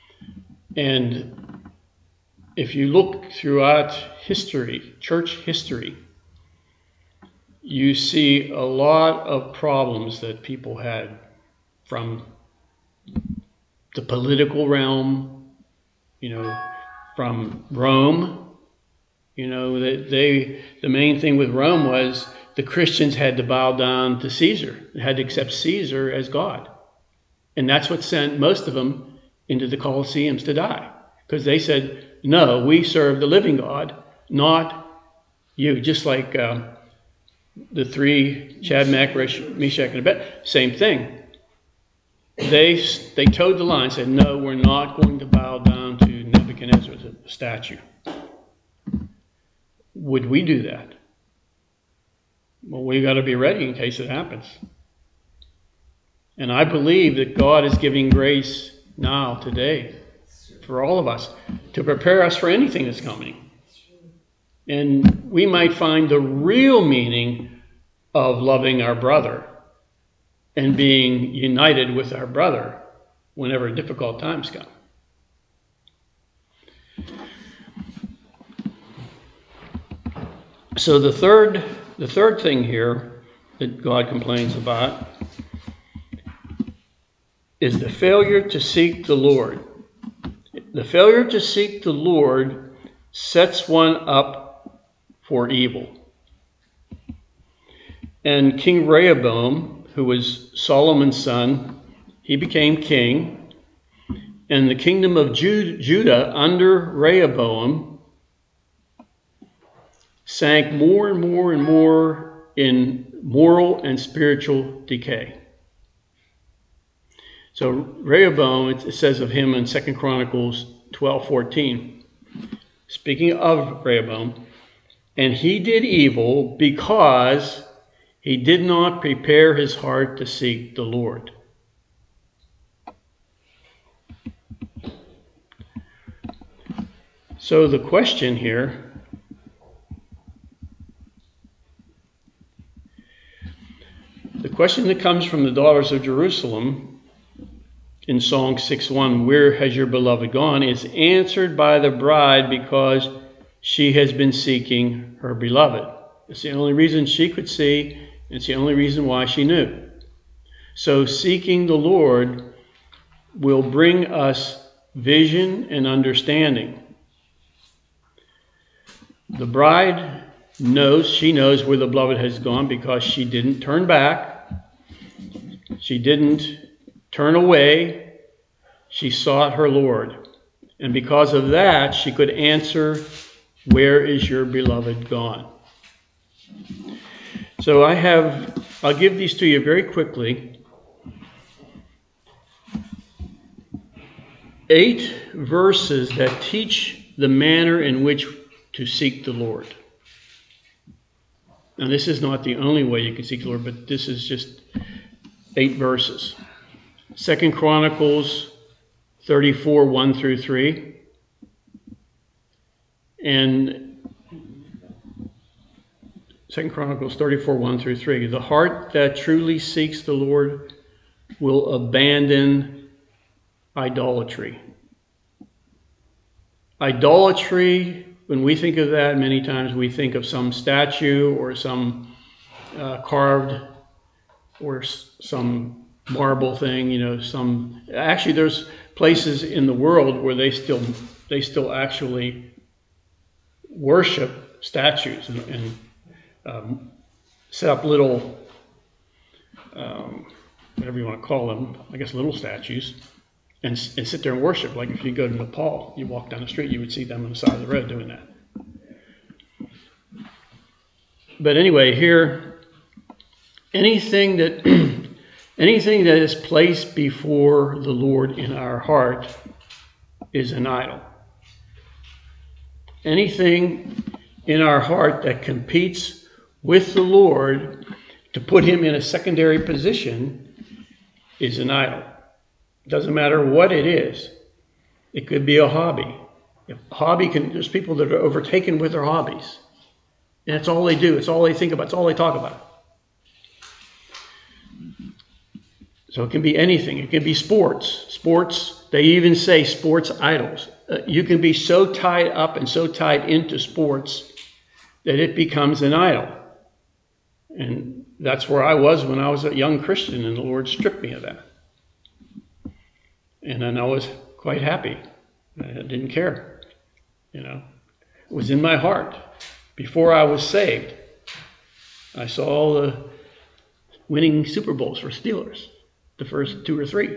And if you look throughout history, church history, you see a lot of problems that people had from the political realm, you know, from Rome. You know, that they, the main thing with Rome was the Christians had to bow down to Caesar. They had to accept Caesar as God. And that's what sent most of them into the Colosseums to die. Because they said, no, we serve the living God, not you. Just like uh, the three, Shadrach, Meshach, and Abednego, same thing. They, they towed the line and said, no, we're not going to bow down to Nebuchadnezzar's statue. Would we do that? Well, we got to be ready in case it happens. And I believe that God is giving grace now, today, for all of us, to prepare us for anything that's coming. And we might find the real meaning of loving our brother and being united with our brother whenever difficult times come. So the third, the third thing here that God complains about is the failure to seek the Lord. The failure to seek the Lord sets one up for evil. And King Rehoboam, who was Solomon's son, he became king. And the kingdom of Judah under Rehoboam sank more and more and more in moral and spiritual decay. So Rehoboam, it says of him in Second Chronicles twelve fourteen, speaking of Rehoboam, and he did evil because he did not prepare his heart to seek the Lord. So the question here, the question that comes from the daughters of Jerusalem in Song six one, where has your beloved gone, is answered by the bride because she has been seeking her beloved. It's the only reason she could see, and it's the only reason why she knew. So seeking the Lord will bring us vision and understanding. The bride knows, she knows where the beloved has gone because she didn't turn back. She didn't turn away. She sought her Lord. And because of that, she could answer, where is your beloved gone? So I have, I'll give these to you very quickly. Eight verses that teach the manner in which to seek the Lord. Now, this is not the only way you can seek the Lord, but this is just eight verses. Second Chronicles thirty-four, one through three. And Second Chronicles thirty-four, one through three. The heart that truly seeks the Lord will abandon idolatry. Idolatry, when we think of that, many times we think of some statue or some uh, carved or some marble thing, you know, some, actually there's places in the world where they still, they still actually worship statues and, and um, set up little, um, whatever you want to call them, I guess little statues, and, and sit there and worship. Like if you go to Nepal, you walk down the street, you would see them on the side of the road doing that. but anyway, here, anything that anything that is placed before the Lord in our heart is an idol. Anything in our heart that competes with the Lord to put him in a secondary position is an idol. It doesn't matter what it is. It could be a hobby. If a hobby can, there's people that are overtaken with their hobbies. And it's all they do. It's all they think about. It's all they talk about. So it can be anything. It can be sports. Sports, they even say sports idols. Uh, you can be so tied up and so tied into sports that it becomes an idol. And that's where I was when I was a young Christian, and the Lord stripped me of that. And then I was quite happy. I didn't care. You know, it was in my heart. Before I was saved, I saw all the winning Super Bowls for Steelers. The first two or three.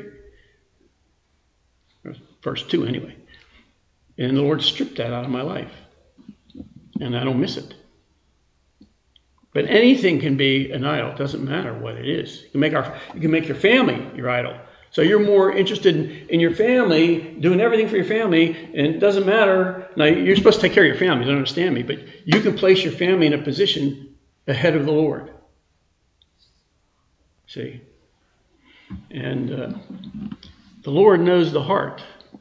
First two, anyway. And the Lord stripped that out of my life. And I don't miss it. But anything can be an idol. It doesn't matter what it is. You can make, our, you can make your family your idol. So you're more interested in, in your family, doing everything for your family, and it doesn't matter. Now, you're supposed to take care of your family, don't understand me, but you can place your family in a position ahead of the Lord. See? And uh, the Lord knows the heart.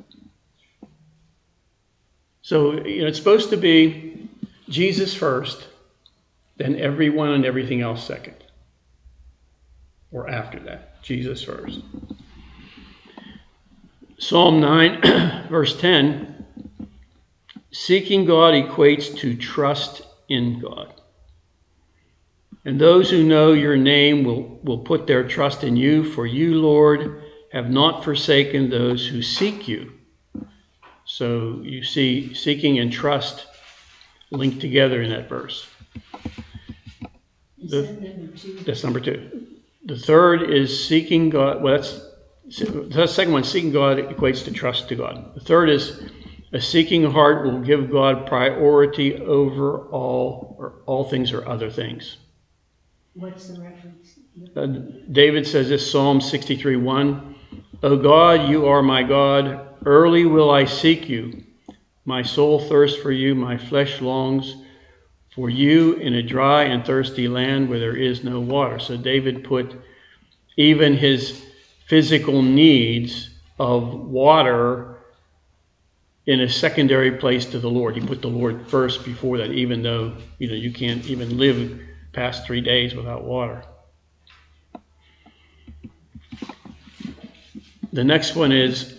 So, you know, it's supposed to be Jesus first, then everyone and everything else second. Or after that, Jesus first. Psalm nine, verse ten, seeking God equates to trust in God. And those who know your name will, will put their trust in you, for you, Lord, have not forsaken those who seek you. So you see seeking and trust linked together in that verse. The, that number two? That's number two. The third is seeking God. Well, that's the second one. Seeking God equates to trust to God. The third is a seeking heart will give God priority over all or all things or other things. What's the reference? Uh, David says this, Psalm sixty-three one, O God, you are my God. Early will I seek you. My soul thirsts for you. My flesh longs for you in a dry and thirsty land where there is no water. So David put even his physical needs of water in a secondary place to the Lord. He put the Lord first before that, even though, you know, you can't even live past three days without water. The next one is,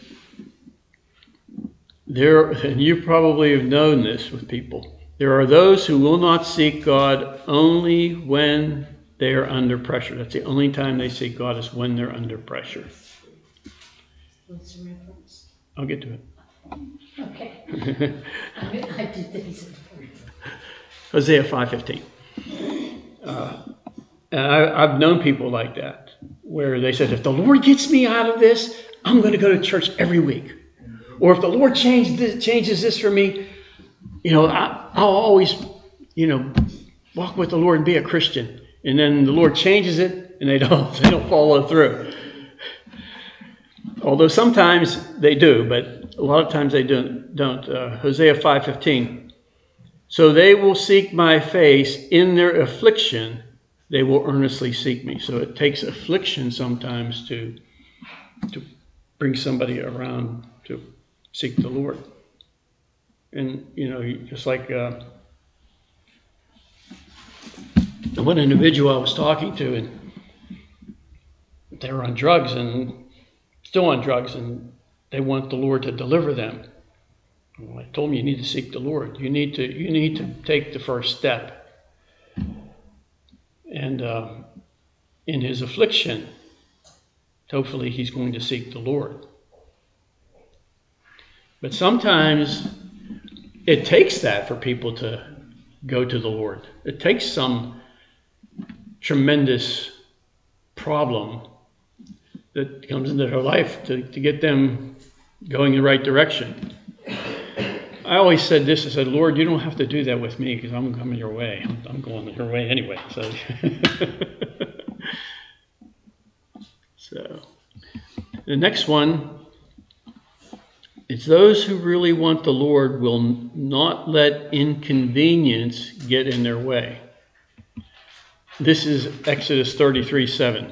there, and you probably have known this with people, there are those who will not seek God only when they are under pressure. That's the only time they seek God, is when they're under pressure. What's the reference? I'll get to it. Okay. I, I do things in order. Hosea five fifteen. Uh, and I, I've known people like that, where they said, if the Lord gets me out of this, I'm going to go to church every week. Or if the Lord changes this, changes this for me, you know, I, I'll always, you know, walk with the Lord and be a Christian. And then the Lord changes it, and they don't, they don't follow through. Although sometimes they do, but a lot of times they don't. don't. Uh, Hosea five fifteen. So they will seek my face in their affliction. They will earnestly seek me. So it takes affliction sometimes to, to bring somebody around to seek the Lord. And, you know, just like uh, one individual I was talking to, and they were on drugs and still on drugs, and they want the Lord to deliver them. Well, I told them, you need to seek the Lord. You need to you need to take the first step. And uh, in his affliction, hopefully he's going to seek the Lord. But sometimes it takes that for people to go to the Lord. It takes some tremendous problem that comes into their life to, to get them going in the right direction. I always said this, I said, Lord, you don't have to do that with me because I'm coming your way. I'm, I'm going your way anyway. So, so the next one, it's those who really want the Lord will not let inconvenience get in their way. This is Exodus thirty-three seven.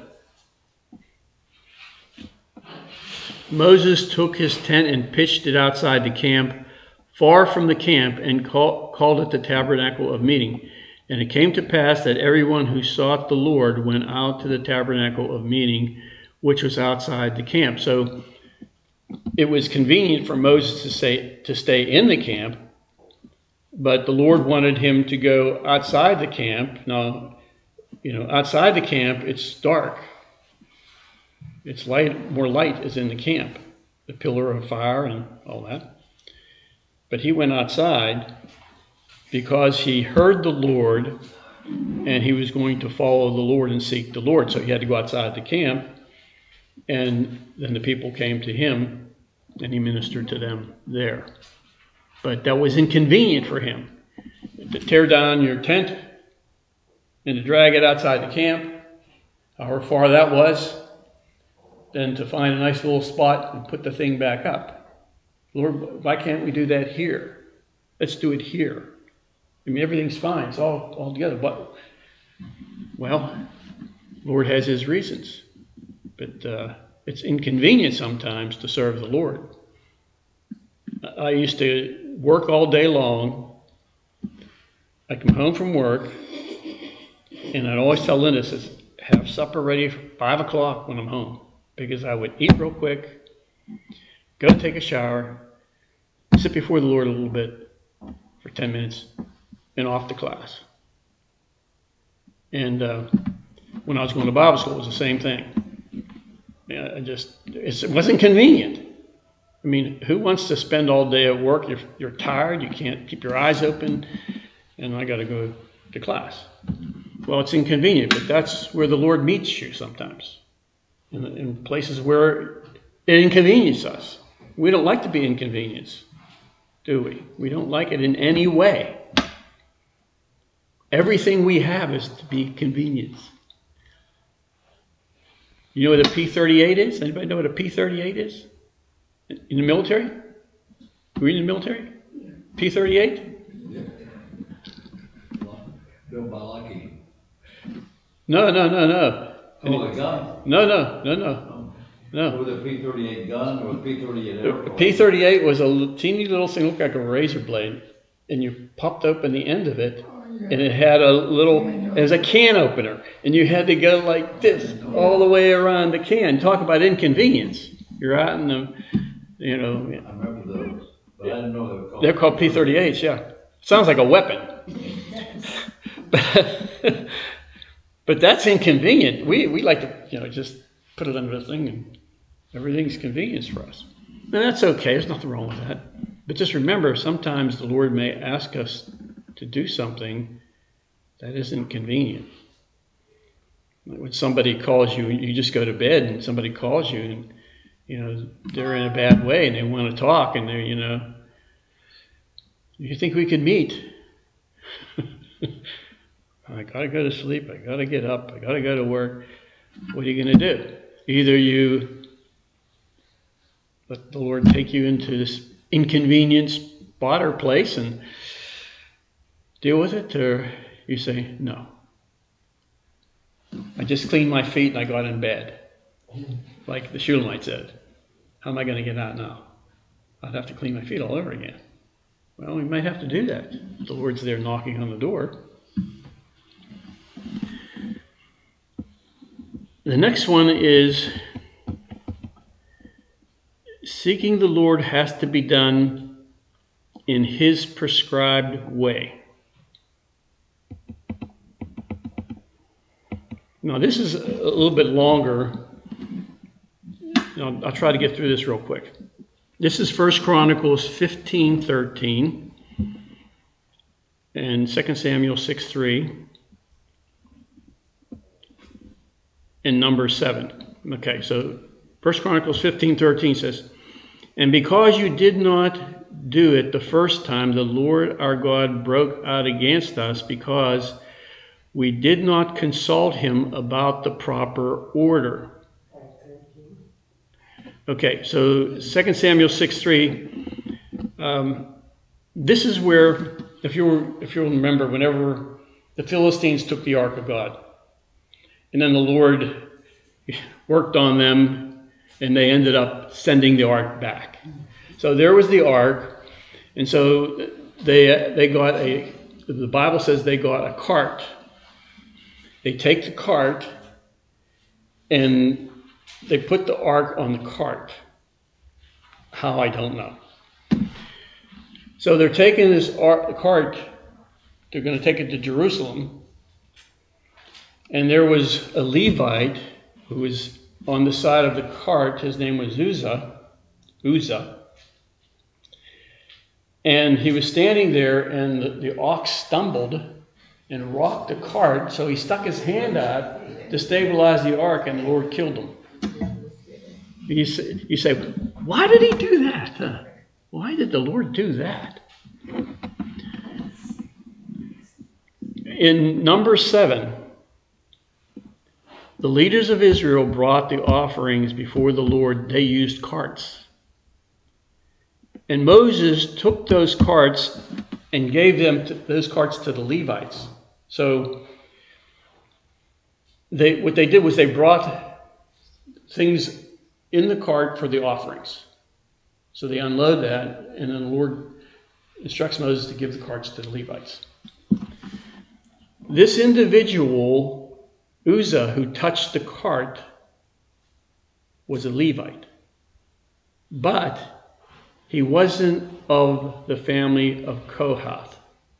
Moses took his tent and pitched it outside the camp, far from the camp, and call, called it the tabernacle of meeting. And it came to pass that everyone who sought the Lord went out to the tabernacle of meeting, which was outside the camp. So it was convenient for Moses to say to stay in the camp, but the Lord wanted him to go outside the camp. Now, you know, outside the camp, it's dark. It's light, more light is in the camp, the pillar of fire and all that. But he went outside because he heard the Lord and he was going to follow the Lord and seek the Lord. So he had to go outside the camp, and then the people came to him and he ministered to them there. But that was inconvenient for him to tear down your tent and to drag it outside the camp, however far that was, then to find a nice little spot and put the thing back up. Lord, why can't we do that here? Let's do it here. I mean, everything's fine. It's all, all together. But, well, Lord has his reasons. But uh, it's inconvenient sometimes to serve the Lord. I used to work all day long. I come home from work, and I'd always tell Linda, says, have supper ready for five o'clock when I'm home. Because I would eat real quick, go take a shower, sit before the Lord a little bit for ten minutes, and off to class. And uh, when I was going to Bible school, it was the same thing. Yeah, I just, it wasn't convenient. I mean, who wants to spend all day at work? You're, you're tired, you can't keep your eyes open, and I got to go to class. Well, it's inconvenient, but that's where the Lord meets you sometimes. In, in places where it inconveniences us. We don't like to be inconvenienced, do we? We don't like it in any way. Everything we have is to be convenienced. You know what a P thirty-eight is? Anybody know what a P thirty-eight is? In the military? Were you in the military? P thirty-eight? Yeah. Built by Lucky. No, no, no, no. Oh, a gun? No, no, no, no. No. Was it a P thirty-eight gun or a P thirty-eight aircraft? P thirty-eight was a teeny little thing, looked like a razor blade, and you popped open the end of it, and it had a little, it was a can opener, and you had to go like this all the way around the can. Talk about inconvenience. You're out in the, you know. I remember those, but I didn't know they were called. They're called P thirty-eights, yeah. Sounds like a weapon. but, but that's inconvenient. We we like to, you know, just put it under the thing, and everything's convenience for us. And that's okay. There's nothing wrong with that. But just remember, sometimes the Lord may ask us to do something that isn't convenient. Like when somebody calls you, you just go to bed, and somebody calls you, and you know they're in a bad way, and they want to talk, and they're, you know, you think we could meet? I gotta go to sleep. I gotta get up. I gotta go to work. What are you gonna do? Either you let the Lord take you into this inconvenient spot or place and deal with it, or you say, no. I just cleaned my feet and I got in bed. Like the Shulamite said, how am I going to get out now? I'd have to clean my feet all over again. Well, we might have to do that. The Lord's there knocking on the door. The next one is seeking the Lord has to be done in His prescribed way. Now, this is a little bit longer. I'll, I'll try to get through this real quick. This is First Chronicles fifteen thirteen and Second Samuel six three and Numbers seven. Okay, so First Chronicles fifteen thirteen says, "And because you did not do it the first time, the Lord our God broke out against us because we did not consult him about the proper order. Okay, so Second Samuel six three. Um, this is where, if you if you remember, whenever the Philistines took the Ark of God, and then the Lord worked on them, and they ended up sending the Ark back. So there was the Ark, and so they they got a. The Bible says they got a cart. They take the cart, and they put the Ark on the cart. How, I don't know. So they're taking this ark, cart, they're going to take it to Jerusalem. And there was a Levite who was on the side of the cart. His name was Uzzah. Uzzah. And he was standing there, and the, the ox stumbled and rocked the cart. So he stuck his hand out to stabilize the ark, and the Lord killed him. You say, you say, why did he do that? Uh, why did the Lord do that? In number seven, the leaders of Israel brought the offerings before the Lord. They used carts. And Moses took those carts and gave them to, those carts to the Levites. So they, what they did was they brought things in the cart for the offerings. So they unload that, and then the Lord instructs Moses to give the carts to the Levites. This individual, Uzzah, who touched the cart, was a Levite. But he wasn't of the family of Kohath.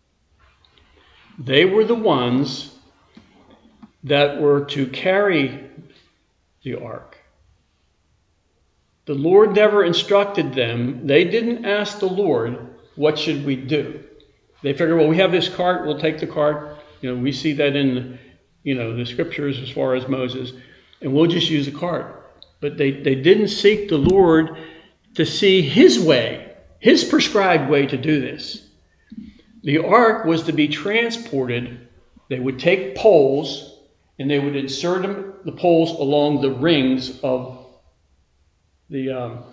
They were the ones that were to carry the ark. The Lord never instructed them. They didn't ask the Lord, what should we do? They figured, well, we have this cart, we'll take the cart. You know, we see that in, you know, the scriptures as far as Moses, and we'll just use the cart. But they, they didn't seek the Lord to see his way, his prescribed way to do this. The ark was to be transported. They would take poles, and they would insert them, the poles along the rings of the um,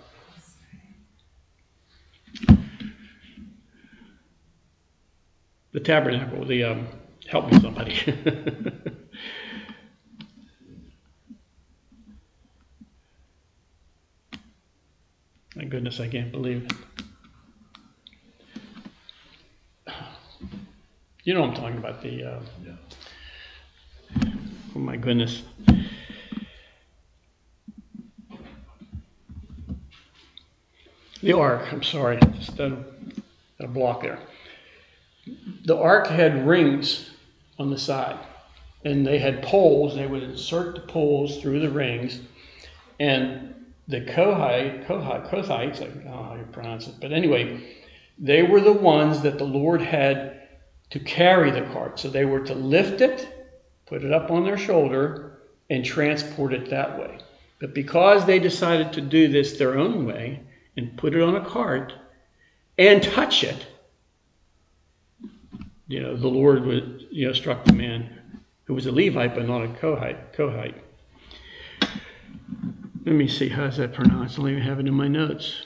the tabernacle, the um, help me somebody. My goodness, I can't believe it. You know what I'm talking about, the uh, Yeah. oh my goodness. The ark, I'm sorry, just a, a block there. The ark had rings on the side, and they had poles. They would insert the poles through the rings, and the Kohite, Kohite, Kothites, I don't know how you pronounce it, but anyway, they were the ones that the Lord had to carry the cart. So they were to lift it, put it up on their shoulder, and transport it that way. But because they decided to do this their own way, and put it on a cart, and touch it, you know, the Lord would, you know, struck the man who was a Levite, but not a Kohite. Kohite. Let me see, how's that pronounced? I don't even have it in my notes.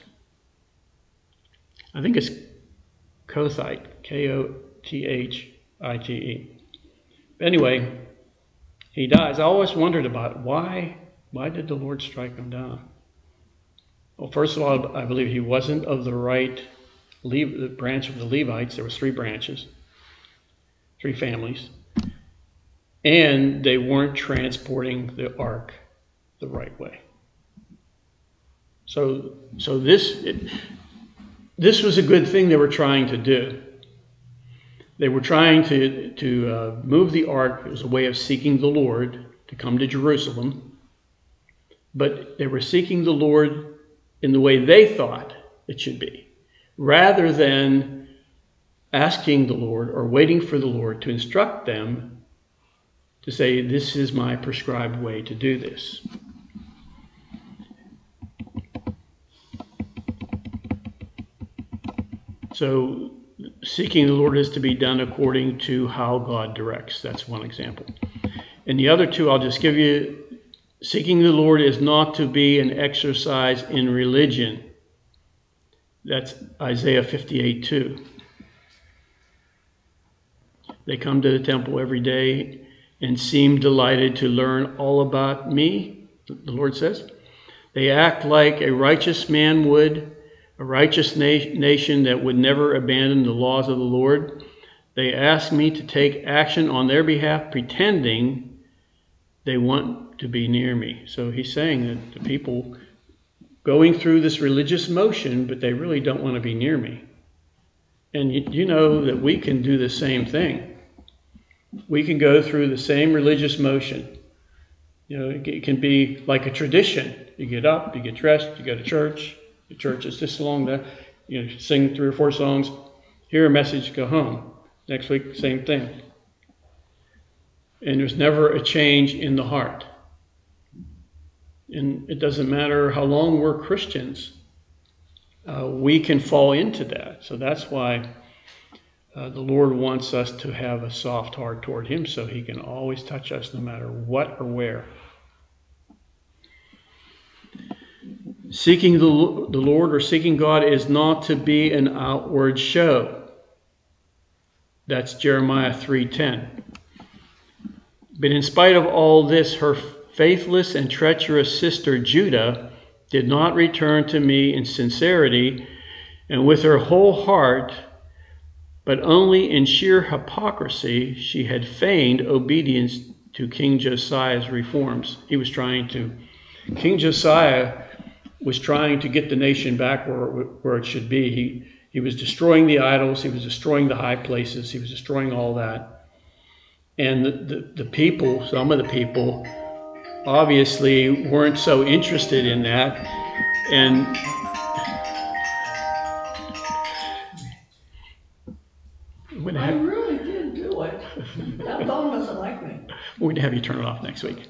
I think it's Kothite, K O T H I T E. Anyway, he dies. I always wondered about why, why did the Lord strike him down? Well, first of all, I believe he wasn't of the right Le- branch of the Levites. There was three branches, three families, and they weren't transporting the ark the right way. So, so this it, this was a good thing they were trying to do. They were trying to to uh, move the ark as a way of seeking the Lord to come to Jerusalem, but they were seeking the Lord in the way they thought it should be, rather than asking the Lord or waiting for the Lord to instruct them to say, this is my prescribed way to do this. So seeking the Lord is to be done according to how God directs. That's one example. And the other two I'll just give you. Seeking the Lord is not to be an exercise in religion. That's Isaiah fifty-eight two. They come to the temple every day and seem delighted to learn all about me, the Lord says. They act like a righteous man would, a righteous na- nation that would never abandon the laws of the Lord. They ask me to take action on their behalf, pretending they want to be near me. So he's saying that the people going through this religious motion, but they really don't want to be near me. And you, you know that we can do the same thing. We can go through the same religious motion. You know, it can be like a tradition. You get up, you get dressed, you go to church. The church is just along there. You know, sing three or four songs, hear a message, go home. Next week, same thing. And there's never a change in the heart. And it doesn't matter how long we're Christians. Uh, we can fall into that. So that's why uh, the Lord wants us to have a soft heart toward him, so he can always touch us no matter what or where. Seeking the, the Lord or seeking God is not to be an outward show. That's Jeremiah three ten. But in spite of all this, her faithless and treacherous sister Judah did not return to me in sincerity and with her whole heart, but only in sheer hypocrisy she had feigned obedience to King Josiah's reforms. He was trying to, King Josiah was trying to get the nation back where, where it should be. He, he was destroying the idols, he was destroying the high places, he was destroying all that. And the, the, the people, some of the people, obviously weren't so interested in that. And when I have, really did do it. That phone doesn't like me. we're going to have you turn it off next week.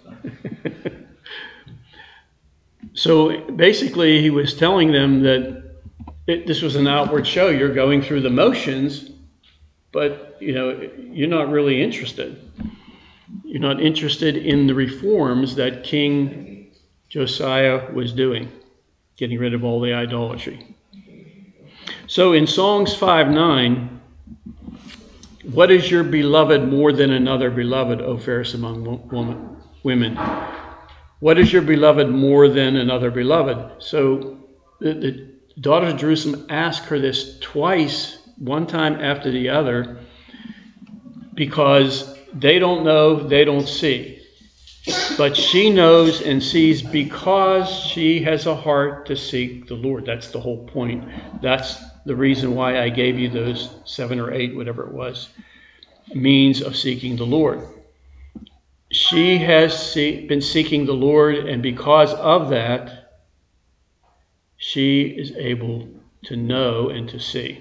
So basically he was telling them that it, this was an outward show. You're going through the motions, but you know, you're not really interested. You're not interested in the reforms that King Josiah was doing, getting rid of all the idolatry. So in Songs five nine, what is your beloved more than another beloved, O fairest among woman, women? What is your beloved more than another beloved? So the, the daughters of Jerusalem ask her this twice, one time after the other, because they don't know, they don't see. But she knows and sees because she has a heart to seek the Lord. That's the whole point. That's the reason why I gave you those seven or eight, whatever it was, means of seeking the Lord. She has see, been seeking the Lord, and because of that, she is able to know and to see.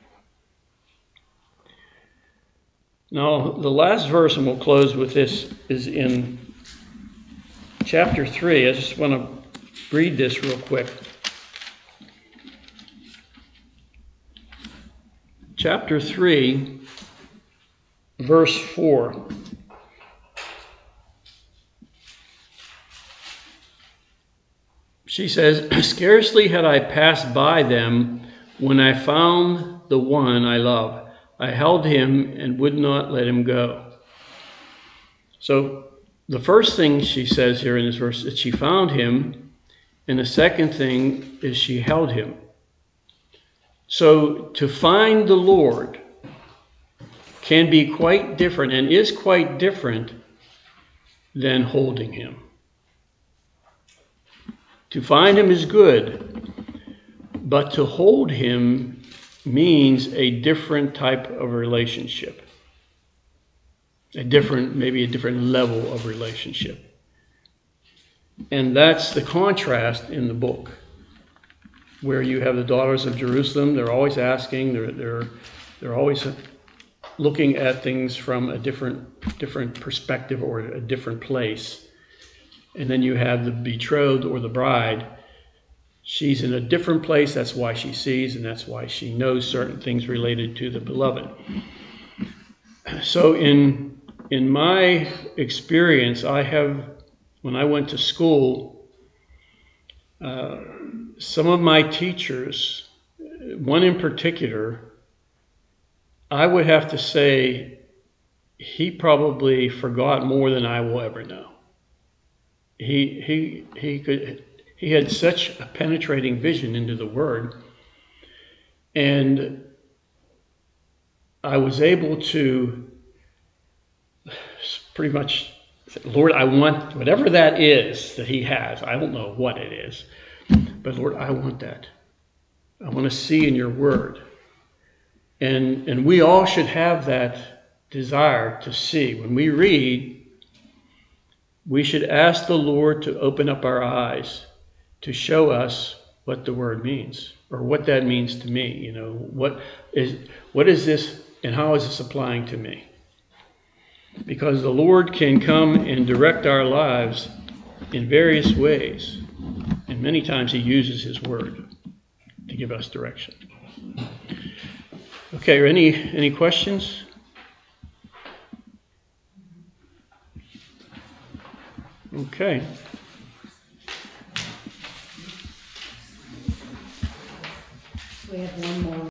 Now, the last verse, and we'll close with this, is in chapter three. I just want to read this real quick. Chapter three, verse four. She says, "Scarcely had I passed by them when I found the one I love. I held him and would not let him go." So the first thing she says here in this verse is she found him, and the second thing is she held him. So to find the Lord can be quite different, and is quite different than holding him. To find him is good, but to hold him means a different type of relationship. A different, maybe a different level of relationship. And that's the contrast in the book, where you have the daughters of Jerusalem. They're always asking, they're they're they're always looking at things from a different different perspective or a different place. And then you have the betrothed or the bride She's in a different place. That's why she sees, and that's why she knows certain things related to the beloved. So in in my experience, I have, when I went to school, uh, some of my teachers, one in particular, I would have to say he probably forgot more than I will ever know. He he he could he had such a penetrating vision into the Word, and I was able to pretty much say, Lord, I want whatever that is that he has. I don't know what it is, but Lord, I want that. I want to see in your Word. And and we all should have that desire to see. When we read, we should ask the Lord to open up our eyes to show us what the Word means, or what that means to me. You know, what is what is this, and how is this applying to me? Because the Lord can come and direct our lives in various ways, and many times he uses his Word to give us direction. Okay, any any questions? Okay. We have one more